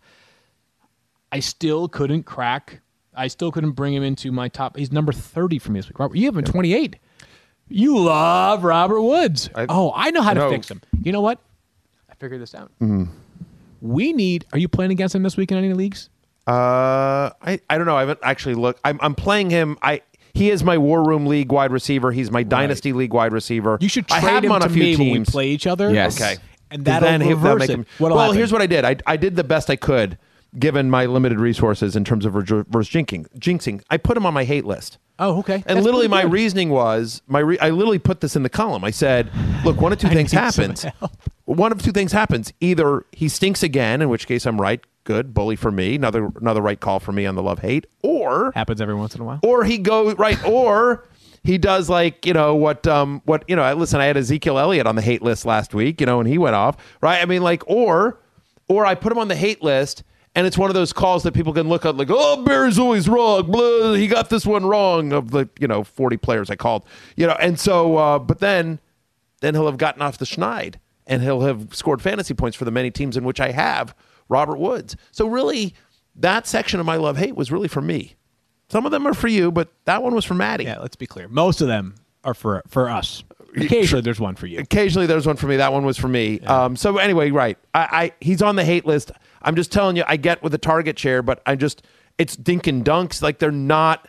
I still couldn't crack. I still couldn't bring him into my top. He's number thirty for me this week. Robert, you have him twenty-eight. You love Robert Woods. I- oh, I know how to no. fix him. You know what? I figured this out. We need. Are you playing against him this week in any leagues? Uh, I, I don't know. I haven't actually looked. I'm, I'm playing him. I he is my War Room League wide receiver. He's my Dynasty League wide receiver. You should I trade have him him on to a few me when we teams. play each other. Yes. Okay. And 'Cause that'll then he- reverse make it. him- What'll well, happen? here's what I did. I, I did the best I could, given my limited resources in terms of reverse jinxing. jinxing. I put him on my hate list. Oh, okay. And That's literally, pretty my good. reasoning was my. Re- I literally put this in the column. I said, "Look, one of two I things need some happens. help. One of two things happens. Either he stinks again, in which case I'm right. Good bully for me. Another another right call for me on the love hate. Or Happens every once in a while. or he goes right. Or he does like you know what um what you know. Listen, I had Ezekiel Elliott on the hate list last week. You know, and he went off. Right. I mean, like or or I put him on the hate list. And it's one of those calls that people can look at like, oh, Barry's always wrong. Blah, he got this one wrong of the, you know, forty players I called. You know, and so, uh, but then, then he'll have gotten off the schneid and he'll have scored fantasy points for the many teams in which I have Robert Woods. So really, that section of my love-hate was really for me. Some of them are for you, but that one was for Maddie. Yeah, let's be clear. Most of them are for for us. Occasionally, there's one for you. Occasionally there's one for me. That one was for me. Yeah. Um, so anyway, right. I, I he's on the hate list. I'm just telling you, I get with the target share, but I just it's dink and dunks. Like they're not.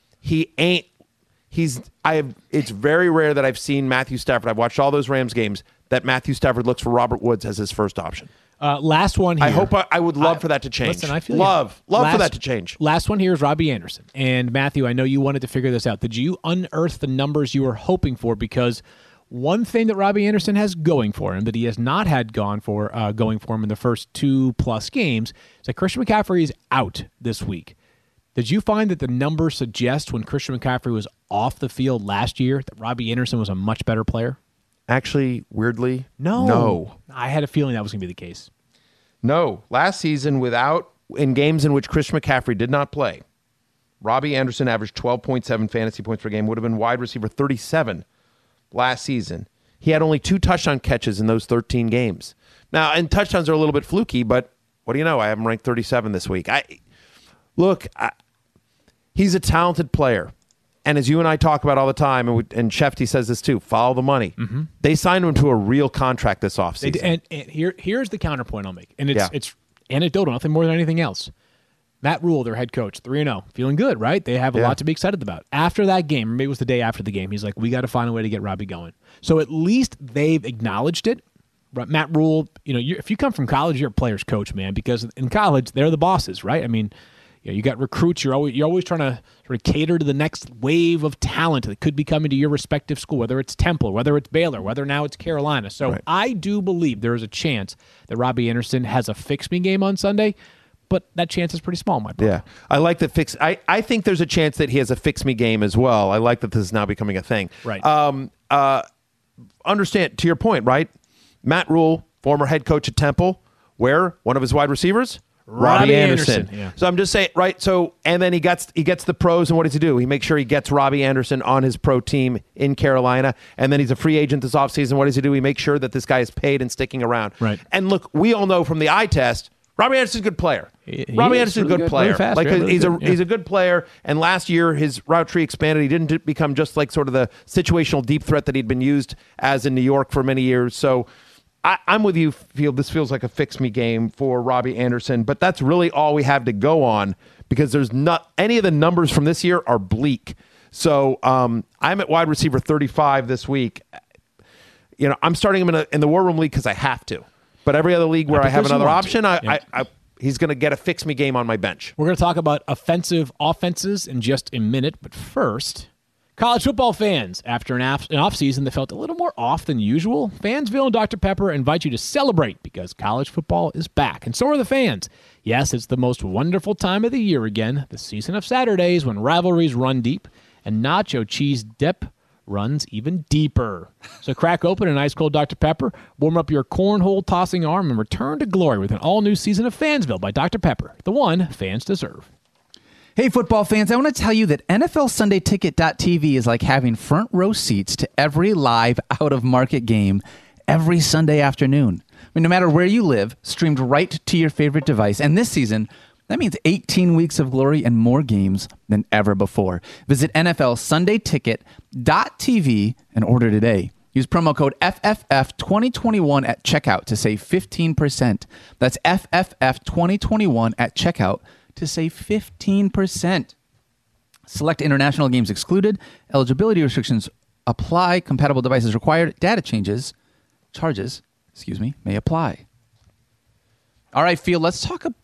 He ain't. He's. I have. It's very rare that I've seen Matthew Stafford. I've watched all those Rams games that Matthew Stafford looks for Robert Woods as his first option. Uh, last one here. I hope. I, I would love I- for that to change. Listen, I feel love, you. love Last- for that to change. Last one here is Robbie Anderson. And Matthew, I know you wanted to figure this out. Did you unearth the numbers you were hoping for? Because one thing that Robbie Anderson has going for him that he has not had gone for uh, going for him in the first two plus games is that Christian McCaffrey is out this week. Did you find that the numbers suggest when Christian McCaffrey was off the field last year that Robbie Anderson was a much better player? Actually, weirdly, No. no. I had a feeling that was going to be the case. No, last season, without in games in which Christian McCaffrey did not play, Robbie Anderson averaged twelve point seven fantasy points per game, would have been wide receiver thirty-seven last season. He had only two touchdown catches in those thirteen games. Now, and touchdowns are a little bit fluky, but what do you know? I have him ranked thirty-seven this week. I look, I, he's a talented player. And as you and I talk about all the time, and, we, and Shefty says this too, follow the money. Mm-hmm. They signed him to a real contract this offseason. They, and, and here, here's the counterpoint I'll make, and it's Yeah. it's anecdotal, nothing more than anything else. Matt Rule, their head coach, three and zero, feeling good, right? They have a Yeah. lot to be excited about. After that game, maybe it was the day after the game, he's like, "We got to find a way to get Robbie going." So at least they've acknowledged it. Right? Matt Rule, you know, you're, if you come from college, you're a player's coach, man, because in college they're the bosses, right? I mean, you know, you got recruits. You're always you're always trying to sort of cater to the next wave of talent that could be coming to your respective school, whether it's Temple, whether it's Baylor, whether now it's Carolina. So Right. I do believe there is a chance that Robbie Anderson has a fix-me game on Sunday, but that chance is pretty small, my brother. Yeah. I like the fix. I, I think there's a chance that he has a fix me game as well. I like that this is now becoming a thing. Right. Um, uh, understand, to your point, right? Matt Rule, former head coach at Temple, where one of his wide receivers? Robbie Anderson, yeah. So I'm just saying, right? So, and then he gets he gets the pros, and what does he do? He makes sure he gets Robbie Anderson on his pro team in Carolina, and then he's a free agent this offseason. What does he do? He makes sure that this guy is paid and sticking around. Right. And look, we all know from the eye test, Robbie Anderson's a good player. He- he Robbie is Anderson's a really good good, player. really fast, like yeah, really he's a good, yeah. he's a good player. And last year his route tree expanded. He didn't become just like sort of the situational deep threat that he'd been used as in New York for many years. So I, I'm with you, Field. This feels like a fix me game for Robbie Anderson, but that's really all we have to go on because there's not any of the numbers from this year are bleak. So um, I'm at wide receiver thirty-five this week. You know, I'm starting him in, a, in the War Room League because I have to. But every other league where I have because you another want to. option, I, Yeah. I, I he's going to get a fix me game on my bench. We're going to talk about offensive offenses in just a minute, but first, college football fans, after an, off- an offseason that felt a little more off than usual, Fansville and Doctor Pepper invite you to celebrate because college football is back, and so are the fans. Yes, it's the most wonderful time of the year again, the season of Saturdays when rivalries run deep and nacho cheese dip runs even deeper. So crack open an ice-cold Doctor Pepper, warm up your cornhole tossing arm, and return to glory with an all-new season of Fansville by Doctor Pepper, the one fans deserve. Hey, football fans, I want to tell you that N F L Sunday Ticket dot T V is like having front row seats to every live out-of-market game every Sunday afternoon. I mean, no matter where you live, streamed right to your favorite device. And this season, that means eighteen weeks of glory and more games than ever before. Visit N F L Sunday Ticket dot T V and order today. Use promo code F F F twenty twenty-one at checkout to save fifteen percent. That's F F F twenty twenty-one at checkout to save fifteen percent. Select international games excluded. Eligibility restrictions apply. Compatible devices required. Data changes, charges, excuse me, may apply. All right, Field, let's talk about...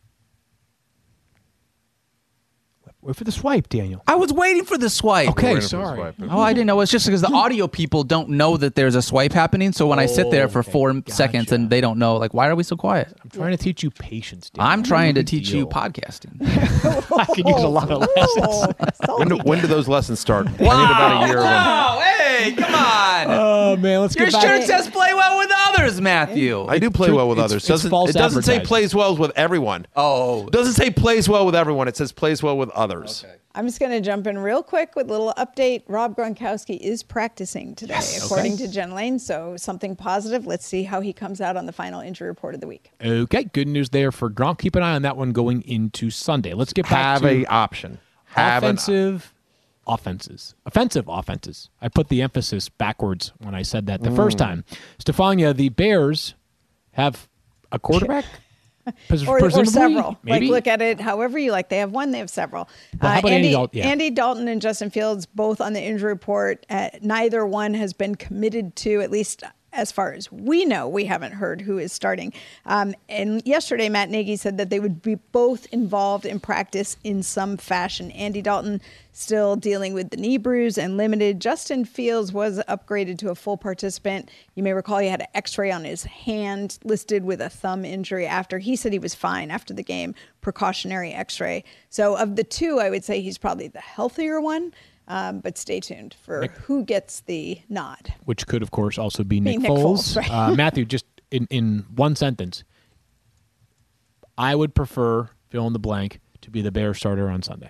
Wait for the swipe, Daniel. I was waiting for the swipe. Okay, Waiting for the sorry. swipe. Oh, I didn't know. It's just because the audio people don't know that there's a swipe happening. So when I sit there for okay. four Gotcha. seconds and they don't know, like, why are we so quiet? I'm trying to teach you patience, Daniel. I'm trying to Big teach you deal. podcasting. I could use a lot of lessons. When do, when do those lessons start? I need about a year of them. Wow, hey, come on. Oh, man, let's Your get back. shirt says play well with others, Matthew. I do play true. well with It's- others. it's Doesn't, false it doesn't say advertising. plays well with everyone. Oh. Doesn't say plays well with everyone. It says plays well with others. Okay. I'm just going to jump in real quick with a little update. Rob Gronkowski is practicing today, according to Jen Lane. So something positive. Let's see how he comes out on the final injury report of the week. Okay, good news there for Gronk. Keep an eye on that one going into Sunday. Let's get back Have to a option. Have an offensive offenses. Offensive offenses. I put the emphasis backwards when I said that the Mm. first time. Stefania, the Bears have a quarterback? Pres- Or, or presumably? several. Maybe? Like, look at it however you like. They have one, they have several. Well, how about Andy Andy, Dalton? Yeah. Andy Dalton and Justin Fields, both on the injury report. Uh, neither one has been committed to, at least as far as we know. We haven't heard who is starting. Um, and yesterday, Matt Nagy said that they would be both involved in practice in some fashion. Andy Dalton still dealing with the knee bruise and limited. Justin Fields was upgraded to a full participant. You may recall he had an x-ray on his hand listed with a thumb injury after. He said he was fine after the game, precautionary x-ray. So of the two, I would say he's probably the healthier one. Um, but stay tuned for Nick. who gets the nod. Which could, of course, also be Nick, Nick Foles. Foles, right. uh, Matthew, just in, in one sentence, I would prefer, fill in the blank, to be the Bears starter on Sunday.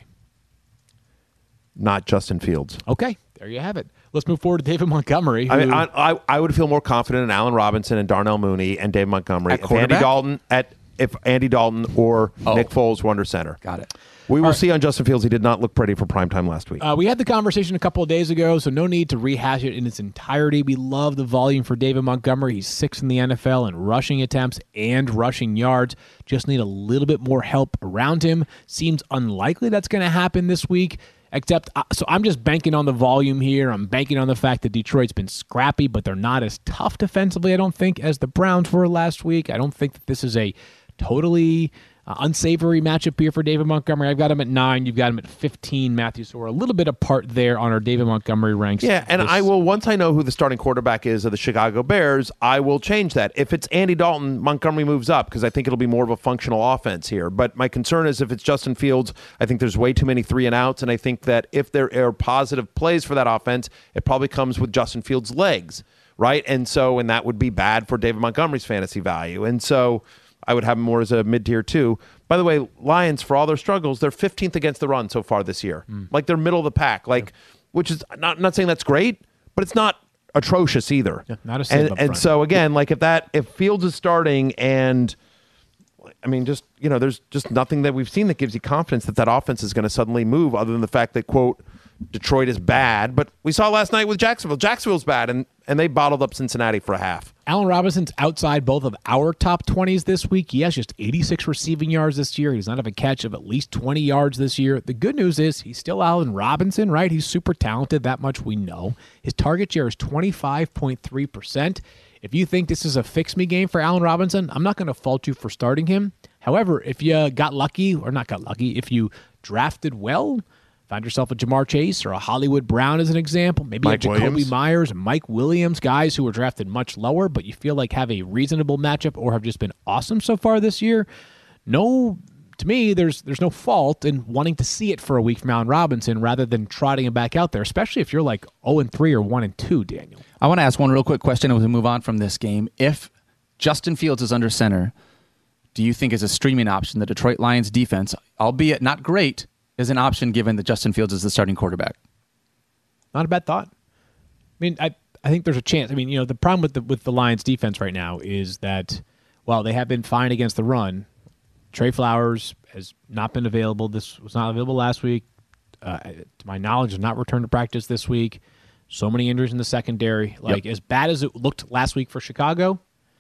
Not Justin Fields. Okay, there you have it. Let's move forward to David Montgomery. I mean, who- I, I I would feel more confident in Allen Robinson and Darnell Mooney and Dave Montgomery At if Andy quarterback? Dalton at if Andy Dalton or Oh. Nick Foles were under center. Got it. We will see on Justin Fields. He did not look pretty for primetime last week. Uh, we had the conversation a couple of days ago, so no need to rehash it in its entirety. We love the volume for David Montgomery. He's sixth in the N F L in rushing attempts and rushing yards. Just need a little bit more help around him. Seems unlikely that's going to happen this week. Except, uh, so I'm just banking on the volume here. I'm banking on the fact that Detroit's been scrappy, but they're not as tough defensively, I don't think, as the Browns were last week. I don't think that this is a totally uh, unsavory matchup here for David Montgomery. I've got him at nine. You've got him at fifteen, Matthew. So we're a little bit apart there on our David Montgomery ranks. Yeah, and this- I will, once I know who the starting quarterback is of the Chicago Bears, I will change that. If it's Andy Dalton, Montgomery moves up because I think it'll be more of a functional offense here. But my concern is if it's Justin Fields, I think there's way too many three and outs, and I think that if there are positive plays for that offense, it probably comes with Justin Fields' legs, right? And so, and that would be bad for David Montgomery's fantasy value. And so I would have him more as a mid-tier two. By the way, Lions, for all their struggles, they're fifteenth against the run so far this year. Mm. Like they're middle of the pack, like which is not not saying that's great, but it's not atrocious either. Yeah, not a save and up and front. so again, like if that if Fields is starting and I mean, just you know, there's just nothing that we've seen that gives you confidence that that offense is going to suddenly move, other than the fact that quote Detroit is bad. But we saw last night with Jacksonville. Jacksonville's bad, and and they bottled up Cincinnati for a half. Allen Robinson's outside both of our top twenties this week. He has just eighty-six receiving yards this year. He does not have a catch of at least twenty yards this year. The good news is he's still Allen Robinson, right? He's super talented. That much we know. His target share is twenty-five point three percent. If you think this is a fix-me game for Allen Robinson, I'm not going to fault you for starting him. However, if you got lucky, or not got lucky, if you drafted well, find yourself a Jamar Chase or a Hollywood Brown as an example, maybe Mike a Jacoby Williams. Myers and Mike Williams, guys who were drafted much lower, but you feel like have a reasonable matchup or have just been awesome so far this year. No, to me, there's there's no fault in wanting to see it for a week from Allen Robinson rather than trotting him back out there, especially if you're like oh and three or one and two, Daniel. I want to ask one real quick question as we move on from this game. If Justin Fields is under center, do you think as a streaming option, the Detroit Lions defense, albeit not great, is an option given that Justin Fields is the starting quarterback? Not a bad thought. I mean, I I think there's a chance. I mean, you know, the problem with the with the Lions defense right now is that while they have been fine against the run, Trey Flowers has not been available. This was not available last week. Uh, to my knowledge, has not returned to practice this week. So many injuries in the secondary. Like, Yep. as bad as it looked last week for Chicago,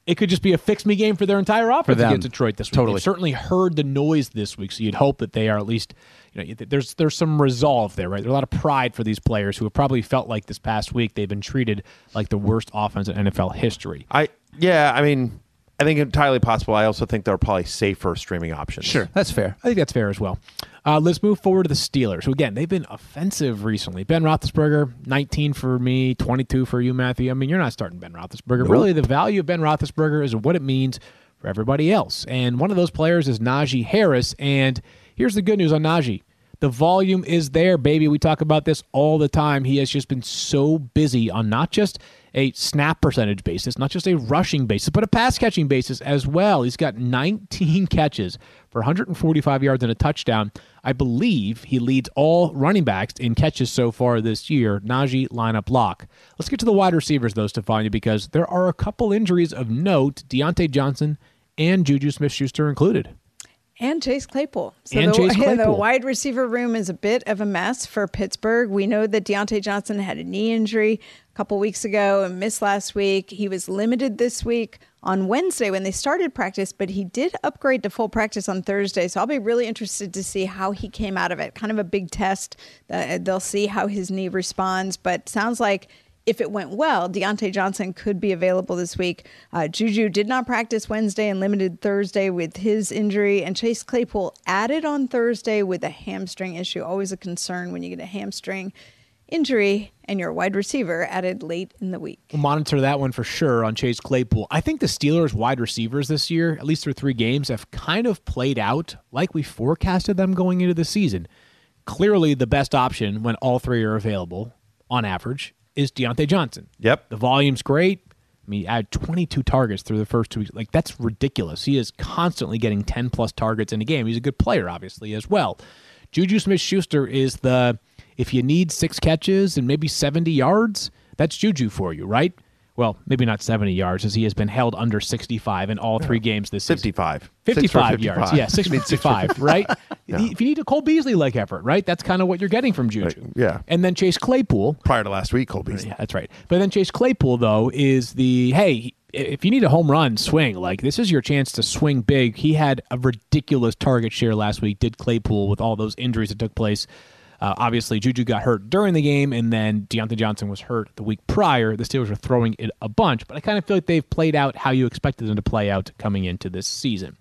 it could just be a fix-me game for their entire offense them. against Detroit this week. Totally. They've certainly heard the noise this week, so you'd hope that they are at least, you know, there's there's some resolve there, right? There's a lot of pride for these players who have probably felt like this past week they've been treated like the worst offense in N F L history. I yeah, I mean, I think entirely possible. I also think there are probably safer streaming options. Sure, that's fair. I think that's fair as well. Uh, let's move forward to the Steelers, who, again, they've been offensive recently. Ben Roethlisberger, nineteen for me, twenty-two for you, Matthew. I mean, you're not starting Ben Roethlisberger. Nope. Really, the value of Ben Roethlisberger is what it means for everybody else. And one of those players is Najee Harris. And here's the good news on Najee. The volume is there, baby. We talk about this all the time. He has just been so busy on not just a snap percentage basis, not just a rushing basis, but a pass-catching basis as well. He's got nineteen catches for one hundred forty-five yards and a touchdown. I believe he leads all running backs in catches so far this year. Najee, lineup lock. Let's get to the wide receivers, though, Stefania, because there are a couple injuries of note, Deontay Johnson and Juju Smith-Schuster included. And Chase Claypool. So and the, Chase Claypool. The wide receiver room is a bit of a mess for Pittsburgh. We know that Deontay Johnson had a knee injury a couple weeks ago and missed last week. He was limited this week on Wednesday when they started practice, but he did upgrade to full practice on Thursday. So I'll be really interested to see how he came out of it. Kind of a big test. Uh, they'll see how his knee responds, but sounds like if it went well, Deontay Johnson could be available this week. Uh, Juju did not practice Wednesday and limited Thursday with his injury. And Chase Claypool added on Thursday with a hamstring issue. Always a concern when you get a hamstring injury and your wide receiver added late in the week. We'll monitor that one for sure on Chase Claypool. I think the Steelers' wide receivers this year, at least through three games, have kind of played out like we forecasted them going into the season. Clearly the best option when all three are available, on average, is Deontay Johnson. Yep. The volume's great. I mean, I had twenty-two targets through the first two weeks. Like, that's ridiculous. He is constantly getting ten-plus targets in a game. He's a good player, obviously, as well. Juju Smith-Schuster is the, if you need six catches and maybe seventy yards, that's Juju for you, right? Well, maybe not seventy yards, as he has been held under sixty-five in all three games this season. fifty-five. fifty-five yards. Yeah, six fifty-five, right? Yeah. If you need a Cole Beasley-like effort, right? That's kind of what you're getting from Juju. Right. Yeah. And then Chase Claypool. Prior to last week, Cole Beasley. Yeah, that's right. But then Chase Claypool, though, is the, hey, if you need a home run, swing. Like, this is your chance to swing big. He had a ridiculous target share last week, did Claypool, with all those injuries that took place. Uh, obviously, Juju got hurt during the game, and then Deontay Johnson was hurt the week prior. The Steelers were throwing it a bunch, but I kind of feel like they've played out how you expected them to play out coming into this season.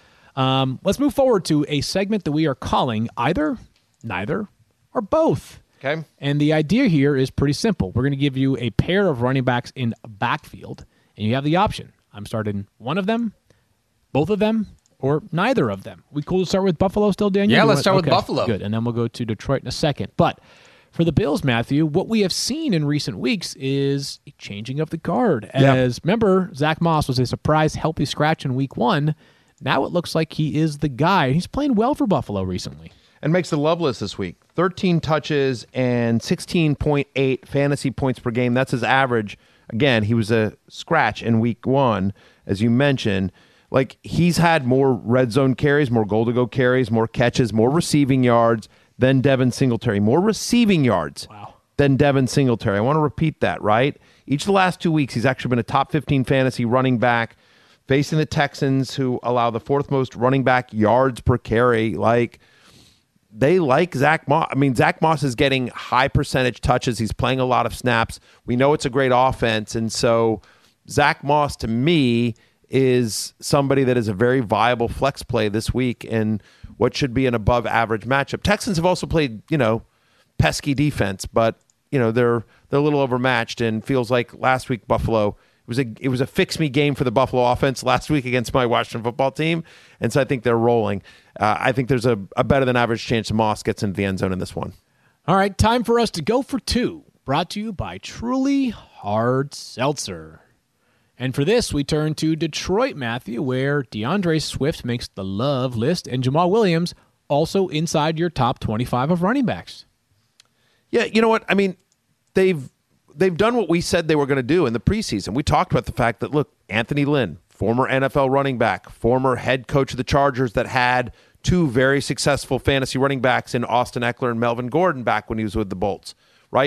Um, let's move forward to a segment that we are calling either, neither, or both. Okay. And the idea here is pretty simple. We're going to give you a pair of running backs in a backfield, and you have the option. I'm starting one of them, both of them, or neither of them. We cool to start with Buffalo still, Daniel? Yeah, You let's want- start with okay, Buffalo. Good, and then we'll go to Detroit in a second. But for the Bills, Matthew, what we have seen in recent weeks is a changing of the guard. Yeah. As, remember, Zach Moss was a surprise healthy scratch in week one. Now it looks like he is the guy. He's playing well for Buffalo recently. And makes the love list this week. thirteen touches and sixteen point eight fantasy points per game. That's his average. Again, he was a scratch in week one, as you mentioned. Like, he's had more red zone carries, more goal to go carries, more catches, more receiving yards than Devin Singletary. More receiving yards Wow. than Devin Singletary. I want to repeat that, right? Each of the last two weeks, he's actually been a top fifteen fantasy running back, facing the Texans, who allow the fourth most running back yards per carry. Like, they like Zach Moss. I mean, Zach Moss is getting high percentage touches. He's playing a lot of snaps. We know it's a great offense. And so Zach Moss, to me, is somebody that is a very viable flex play this week in what should be an above average matchup. Texans have also played, you know, pesky defense, but, you know, they're they're a little overmatched, and feels like last week Buffalo, it was a it was a fix me game for the Buffalo offense last week against my Washington football team, and so I think they're rolling. Uh, I think there's a, a better than average chance Moss gets into the end zone in this one. All right, time for us to go for two. Brought to you by Truly Hard Seltzer. And for this, we turn to Detroit, Matthew, where DeAndre Swift makes the love list, and Jamal Williams also inside your top twenty-five of running backs. Yeah, you know what? I mean, they've they've done what we said they were going to do in the preseason. We talked about the fact that, look, Anthony Lynn, former N F L running back, former head coach of the Chargers that had two very successful fantasy running backs in Austin Eckler and Melvin Gordon back when he was with the Bolts, right?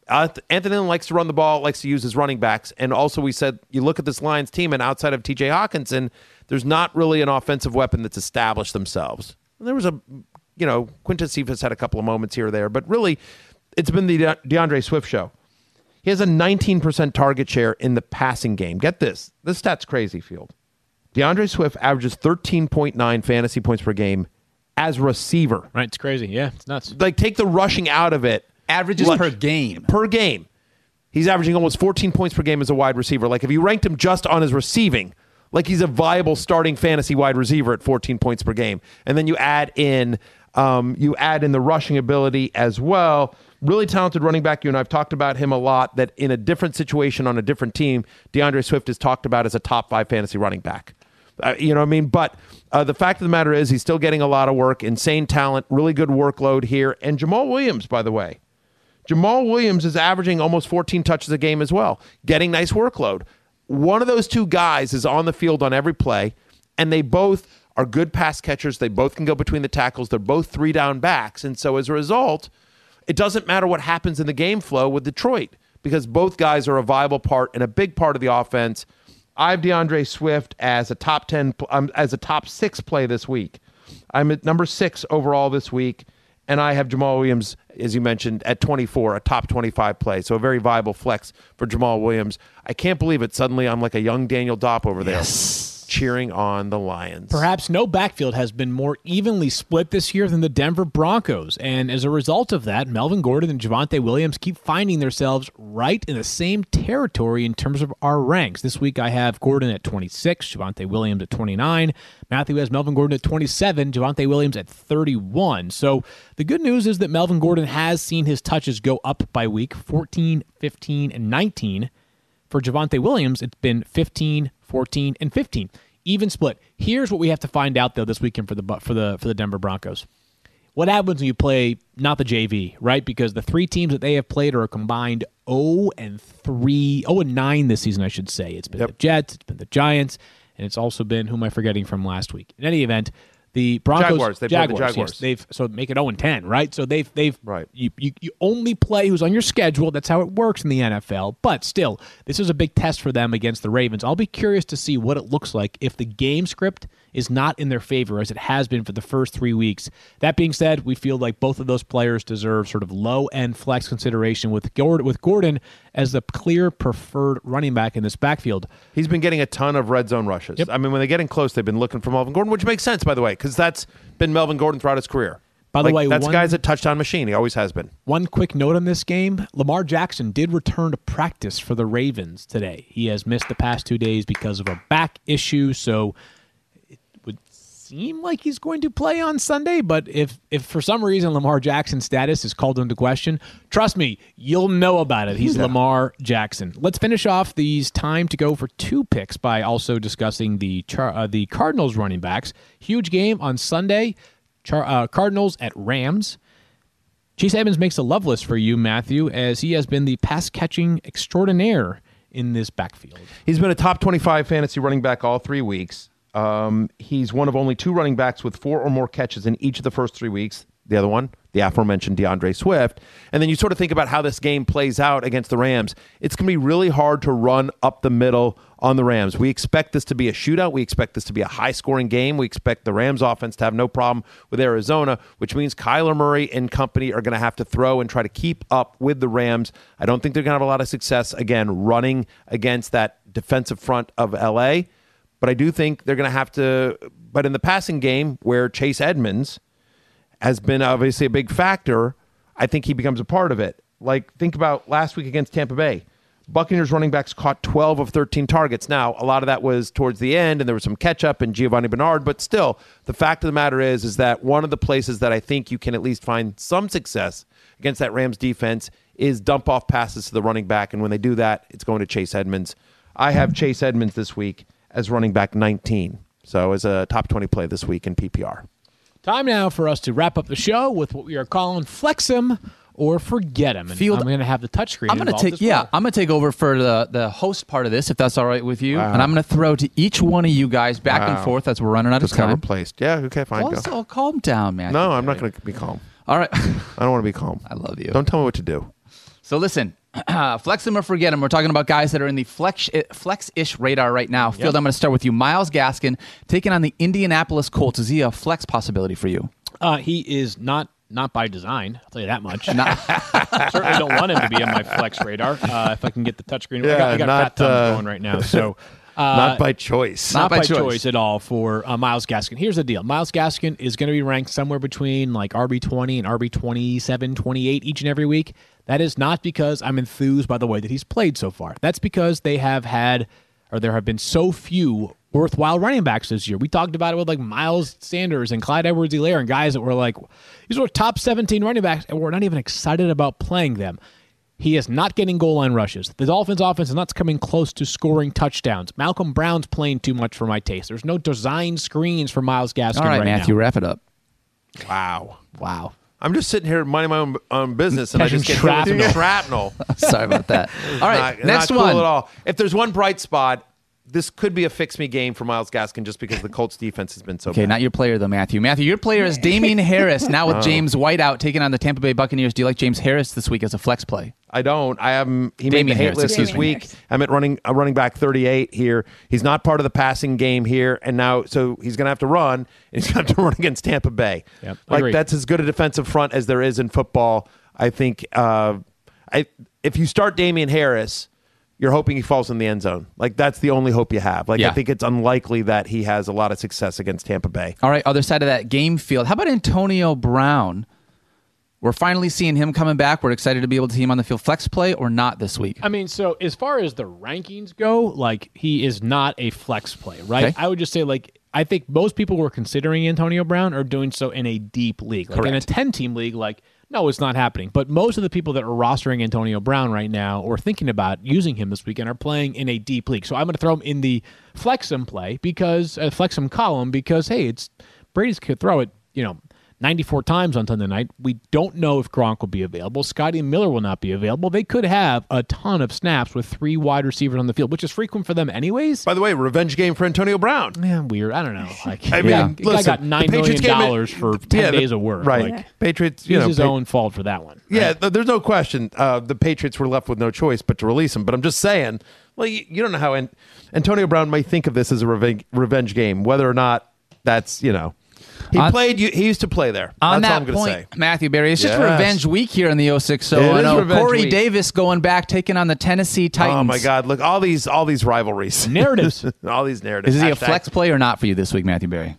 Uh, Anthony Lynn likes to run the ball, likes to use his running backs. And also we said, you look at this Lions team, and outside of T J Hawkinson, there's not really an offensive weapon that's established themselves. And there was a, you know, Quintez Cephas had a couple of moments here or there, but really it's been the De- DeAndre Swift show. He has a nineteen percent target share in the passing game. Get this. This stat's crazy, Field. DeAndre Swift averages thirteen point nine fantasy points per game as receiver. Right, it's crazy. Yeah, it's nuts. Like, take the rushing out of it. Averages Like, per game. Per game. He's averaging almost fourteen points per game as a wide receiver. Like, if you ranked him just on his receiving, like he's a viable starting fantasy wide receiver at fourteen points per game. And then you add in um, you add in the rushing ability as well. Really talented running back. You and I've talked about him a lot, that in a different situation on a different team, DeAndre Swift is talked about as a top five fantasy running back. Uh, you know what I mean? But uh, the fact of the matter is he's still getting a lot of work, insane talent, really good workload here. And Jamal Williams, by the way. Jamal Williams is averaging almost fourteen touches a game as well, getting nice workload. One of those two guys is on the field on every play, and they both are good pass catchers. They both can go between the tackles. They're both three-down backs. And so as a result, it doesn't matter what happens in the game flow with Detroit, because both guys are a viable part and a big part of the offense. I have DeAndre Swift as a top ten, um, as a top six play this week. I'm at number six overall this week, and I have Jamal Williams, as you mentioned, at twenty-four, a top twenty-five play. So a very viable flex for Jamal Williams. I can't believe it. Suddenly I'm like a young Daniel Dopp over there. Yes. Cheering on the Lions. Perhaps no backfield has been more evenly split this year than the Denver Broncos. And as a result of that, Melvin Gordon and Javonte Williams keep finding themselves right in the same territory in terms of our ranks. This week I have Gordon at twenty-six, Javonte Williams at twenty-nine. Matthew has Melvin Gordon at twenty-seven, Javonte Williams at thirty-one. So the good news is that Melvin Gordon has seen his touches go up by week, fourteen, fifteen, and nineteen. For Javonte Williams, it's been fifteen, fourteen, and fifteen. Even split. Here's what we have to find out, though, this weekend for the for the for the Denver Broncos. What happens when you play not the J V, right? Because the three teams that they have played are a combined oh and three, oh and nine this season, I should say. It's been Yep. the Jets, it's been the Giants, and it's also been, who am I forgetting from last week? In any event, the Broncos, Jaguars. They played the Jaguars, Jaguars. yes, they've so make it oh and ten, right? So they've they've Right. You, you you only play who's on your schedule. That's how it works in the N F L. But still, this is a big test for them against the Ravens. I'll be curious to see what it looks like if the game script is not in their favor, as it has been for the first three weeks. That being said, we feel like both of those players deserve sort of low-end flex consideration with Gordon, with Gordon as the clear preferred running back in this backfield. He's been getting a ton of red zone rushes. Yep. I mean, when they get in close, they've been looking for Melvin Gordon, which makes sense, by the way, because that's been Melvin Gordon throughout his career. By the Like, way, that's one- a guy's a touchdown machine. He always has been. One quick note on this game, Lamar Jackson did return to practice for the Ravens today. He has missed the past two days because of a back issue, so it would seem like he's going to play on Sunday, but if, if for some reason Lamar Jackson's status is called into question, trust me, you'll know about it. He's Lamar Jackson. Let's finish off these time to go for two picks by also discussing the Char- uh, the Cardinals running backs. Huge game on Sunday, Char- uh, Cardinals at Rams. Chase Edmonds makes a love list for you, Matthew, as he has been the pass-catching extraordinaire in this backfield. He's been a top twenty-five fantasy running back all three weeks. Um, he's one of only two running backs with four or more catches in each of the first three weeks. The other one, the aforementioned DeAndre Swift. And then you sort of think about how this game plays out against the Rams. It's going to be really hard to run up the middle on the Rams. We expect this to be a shootout. We expect this to be a high-scoring game. We expect the Rams offense to have no problem with Arizona, which means Kyler Murray and company are going to have to throw and try to keep up with the Rams. I don't think they're going to have a lot of success, again, running against that defensive front of L A, but I do think they're going to have to, but in the passing game where Chase Edmonds has been obviously a big factor, I think he becomes a part of it. Like, think about last week against Tampa Bay. Buccaneers running backs caught twelve of thirteen targets. Now, a lot of that was towards the end, and there was some catch-up and Giovanni Bernard, but still, the fact of the matter is, is that one of the places that I think you can at least find some success against that Rams defense is dump-off passes to the running back, and when they do that, it's going to Chase Edmonds. I have Chase Edmonds this week as running back nineteen, so as a top twenty play this week in P P R. Time now for us to wrap up the show with what we are calling Flex 'em or Forget 'em. And Field- I'm going to have the touchscreen I'm going to involved take as yeah, well. I'm going to take over for the the host part of this, if that's all right with you. And I'm going to throw to each one of you guys back and Wow. forth as we're running out of Just got time. replaced. Yeah, okay, fine, Well, go. so calm down, man. No, I'm not going to be calm. All right. I don't want to be calm. I love you. Don't tell me what to do. So listen, flex them or forget them. We're talking about guys that are in the flex, flex-ish radar right now. Field, yep. I'm going to start with you. Myles Gaskin taking on the Indianapolis Colts. Is he a flex possibility for you? Uh, he is not not by design. I'll tell you that much. Not, certainly don't want him to be on my flex radar. Uh, if I can get the touchscreen. Yeah, I got, I got not, fat thumbs uh, going right now. So uh, not by choice. Not, not by, by choice. choice at all for uh, Myles Gaskin. Here's the deal. Myles Gaskin is going to be ranked somewhere between like R B twenty and R B twenty-seven, twenty-eight each and every week. That is not because I'm enthused by the way that he's played so far. That's because they have had, or there have been so few worthwhile running backs this year. We talked about it with like Miles Sanders and Clyde Edwards-Helaire and guys that were like, these were top seventeen running backs, and we're not even excited about playing them. He is not getting goal line rushes. The Dolphins' offense is not coming close to scoring touchdowns. Malcolm Brown's playing too much for my taste. There's no design screens for Myles Gaskin All right, right Matthew, now. wrap it up. Wow. Wow. I'm just sitting here minding my own, own business, and I Catching just get hit with shrapnel. shrapnel. Sorry about that. All right, not, next not cool one. at all. If there's one bright spot, this could be a fix-me game for Myles Gaskin just because the Colts defense has been so Okay, bad. not your player, though, Matthew. Matthew, your player is Damian Harris, now with James White out, taking on the Tampa Bay Buccaneers. Do you like James Harris this week as a flex play? I don't. I am. He Damian made the hate Harris, list excuse this me. week. I'm at running a running back thirty-eight here. He's not part of the passing game here, and now so he's going to have to run, and he's going to have to run against Tampa Bay. Yep, like agreed. that's as good a defensive front as there is in football. I think. Uh, I if you start Damian Harris, you're hoping he falls in the end zone. Like that's the only hope you have. Like Yeah. I think it's unlikely that he has a lot of success against Tampa Bay. All right, other side of that game field. How about Antonio Brown? We're finally seeing him coming back. We're excited to be able to see him on the field. Flex play or not this week? I mean, so as far as the rankings go, like he is not a flex play, right? Okay. I would just say, like, I think most people who are considering Antonio Brown are doing so in a deep league. Like in a Correct. ten-team league, like, no, it's not happening. But most of the people that are rostering Antonio Brown right now or thinking about using him this weekend are playing in a deep league. So I'm going to throw him in the Flexum play because, uh, Flexum column because, hey, it's Brady's could throw it, you know, ninety-four times on Sunday night. We don't know if Gronk will be available. Scotty Miller will not be available. They could have a ton of snaps with three wide receivers on the field, which is frequent for them anyways. By the way, revenge game for Antonio Brown. Yeah, weird. I don't know. Like, I mean, yeah, the guy listen, got nine the Patriots million game- dollars for ten yeah, the- days of work. Right. Like, Patriots, you it's know, his Pa- own fault for that one. Yeah, right? th- there's no question. Uh, the Patriots were left with no choice but to release him. But I'm just saying, well, you, you don't know how An- Antonio Brown may think of this as a revenge, revenge game, whether or not that's, you know. He On- played. You, he used to play there. On That's all that I'm going to point, say. Matthew Berry, it's just Yes. revenge week here in the oh six. So It I is know revenge Corey week. Davis going back, taking on the Tennessee Titans. Oh my God! Look, all these, all these rivalries, Narratives. all these narratives. Is he a Hashtag- flex play or not for you this week, Matthew Berry?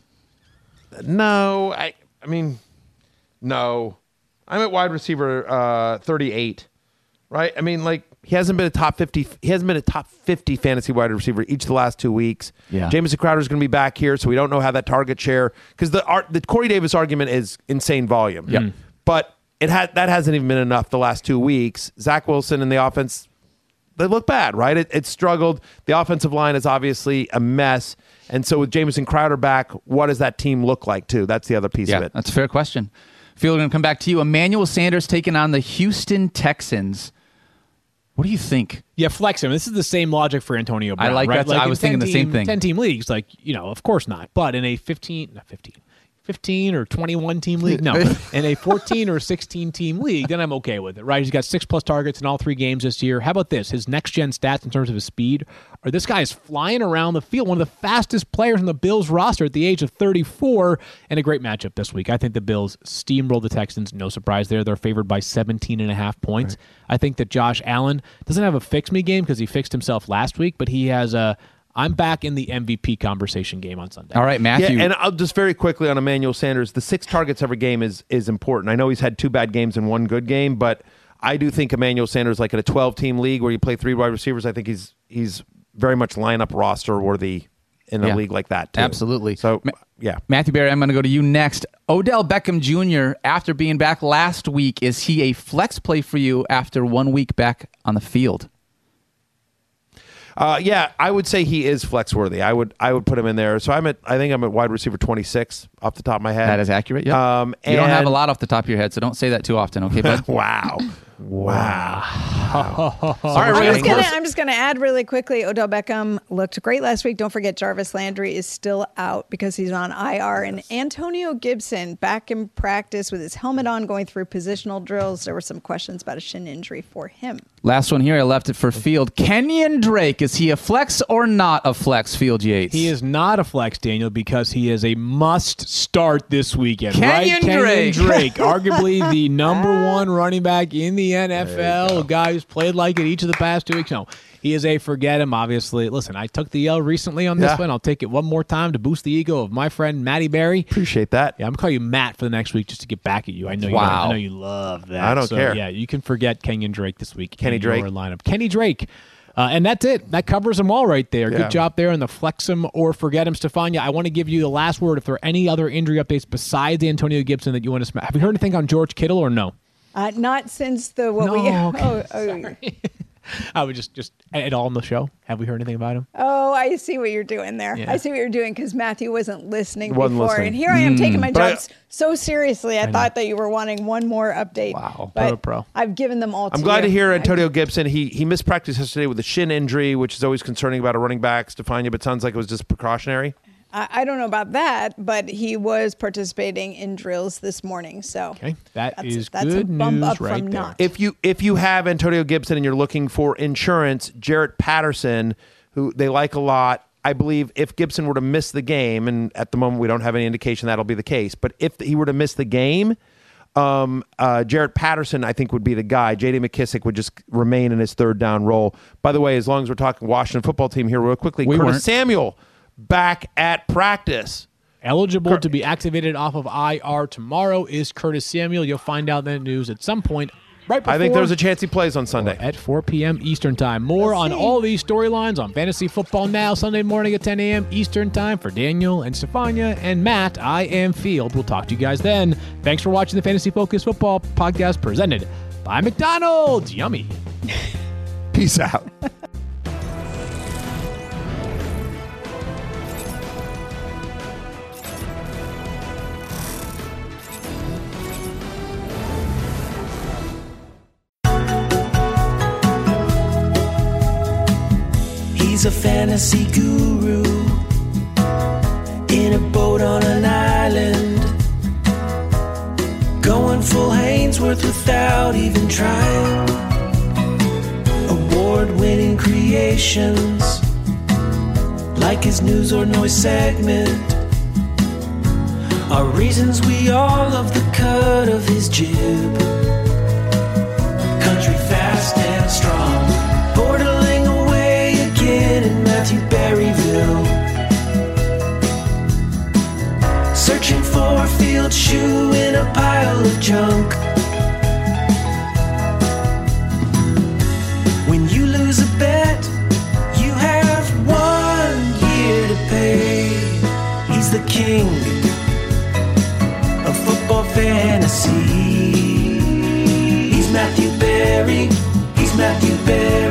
No, I. I mean, no. I'm at wide receiver uh, thirty-eight. Right? I mean, like he hasn't been a top fifty. He hasn't been a top fifty fantasy wide receiver each of the last two weeks. Yeah. Jamison Crowder is going to be back here, so we don't know how that target share because the art, the Corey Davis argument is insane volume. Yep. But it had that hasn't even been enough the last two weeks. Zach Wilson and the offense, they look bad, right? It, it struggled. The offensive line is obviously a mess. And so with Jamison Crowder back, what does that team look like too? That's the other piece Yeah, of it. that's a fair question. Phil, we're going to come back to you. Emmanuel Sanders taking on the Houston Texans. What do you think? Yeah, flex him. This is the same logic for Antonio Brown. I like right? that. I in was thinking the same ten-team thing. ten-team leagues, like, you know, of course not. But in a fifteen, not fifteen, fifteen or twenty-one team league, no. In a fourteen or sixteen team league, then I'm okay with it, right? He's got six plus targets in all three games this year. How about this? His next gen stats in terms of his speed are this guy is flying around the field, one of the fastest players on the Bills roster at the age of thirty-four, and a great matchup this week. I think the Bills steamrolled the Texans. No surprise there. They're favored by seventeen and a half points. Right. I think that Josh Allen doesn't have a fix me game because he fixed himself last week, but he has a I'm back in the M V P conversation game on Sunday. All right, Matthew. Yeah, and I'll just very quickly on Emmanuel Sanders, the six targets every game is is important. I know he's had two bad games and one good game, but I do think Emmanuel Sanders, like in a twelve-team league where you play three wide receivers, I think he's he's very much lineup roster worthy in a Yeah, league like that, too. absolutely. So, Ma- yeah. Matthew Berry, I'm going to go to you next. Odell Beckham Junior, after being back last week, is he a flex play for you after one week back on the field? Uh, yeah, I would say he is flex worthy. I would I would put him in there. So I'm at I think I'm at wide receiver twenty-six off the top of my head. That is accurate, yeah. Um, You don't have a and- lot off the top of your head, so don't say that too often, okay, bud? Wow. Wow. All right, I'm Ray, just, gonna, close- I'm just gonna add really quickly, Odell Beckham looked great last week. Don't forget Jarvis Landry is still out because he's on I R. And Antonio Gibson back in practice with his helmet on going through positional drills. There were some questions about a shin injury for him. Last one here. I left it for Field. Kenyon Drake. Is he a flex or not a flex, Field Yates? He is not a flex, Daniel, because he is a must start this weekend. Kenyon right? Kenyon Drake. Drake, arguably the number one running back in the N F L, a guy who's played like it each of the past two weeks. No, he is a forget him, obviously. Listen, I took the L recently on this Yeah. one. I'll take it one more time to boost the ego of my friend Matty Berry. Appreciate that. Yeah, I'm going to call you Matt for the next week just to get back at you. I know you, Wow. I know you love that. I don't So, care. Yeah, you can forget Kenyon Drake this week. Kenny in your Drake. lineup. Kenny Drake. Uh, and that's it. That covers them all right there. Yeah. Good job there on the flex him or forget him, Stefania. I want to give you the last word. If there are any other injury updates besides Antonio Gibson that you want to smash. Have you heard anything on George Kittle or no? Uh, not since the what No, we okay. oh, oh, I would just just at all in the show. Have we heard anything about him? oh I see what you're doing there. Yeah. I see what you're doing because Matthew wasn't listening Wasn't before, listening. and here I am taking my But I- job s- so seriously. I, thought that you were wanting one more update. Wow. but Pro, pro. I've given them all. I'm to glad you. to hear I- Antonio Gibson. He he missed practice yesterday with a shin injury, which is always concerning about a running back, Stefania, but sounds like it was just precautionary. I, I don't know about that, but he was participating in drills this morning. So Okay, that that's, is that's good a bump news up right from there. not. If you if you have Antonio Gibson and you're looking for insurance, Jarrett Patterson, who they like a lot, I believe if Gibson were to miss the game, and at the moment we don't have any indication that'll be the case, but if he were to miss the game, um, uh, Jarrett Patterson I think would be the guy. J D McKissick would just remain in his third down role. By the way, as long as we're talking Washington football team here real quickly, We Curtis weren't. Samuel back at practice. Eligible to be activated off of I R tomorrow is Curtis Samuel. You'll find out that news at some point right before. I think there's a chance he plays on Sunday. At four p.m. Eastern Time. More We'll on see. all these storylines on Fantasy Football Now, Sunday morning at ten a.m. Eastern Time. For Daniel and Stefania and Matt, I am Field. We'll talk to you guys then. Thanks for watching the Fantasy Focus Football Podcast presented by McDonald's. Yummy. Peace out. He's a fantasy guru in a boat on an island, going full Hainsworth without even trying. Award-winning creations, like his news or noise segment, are reasons we all love the cut of his jib. Country fast and strong, borderling away again in Matthew Berryville. Searching for a field shoe in a pile of junk. When you lose a bet, you have one year to pay. He's the king of football fantasy. He's Matthew Berry. He's Matthew Berry.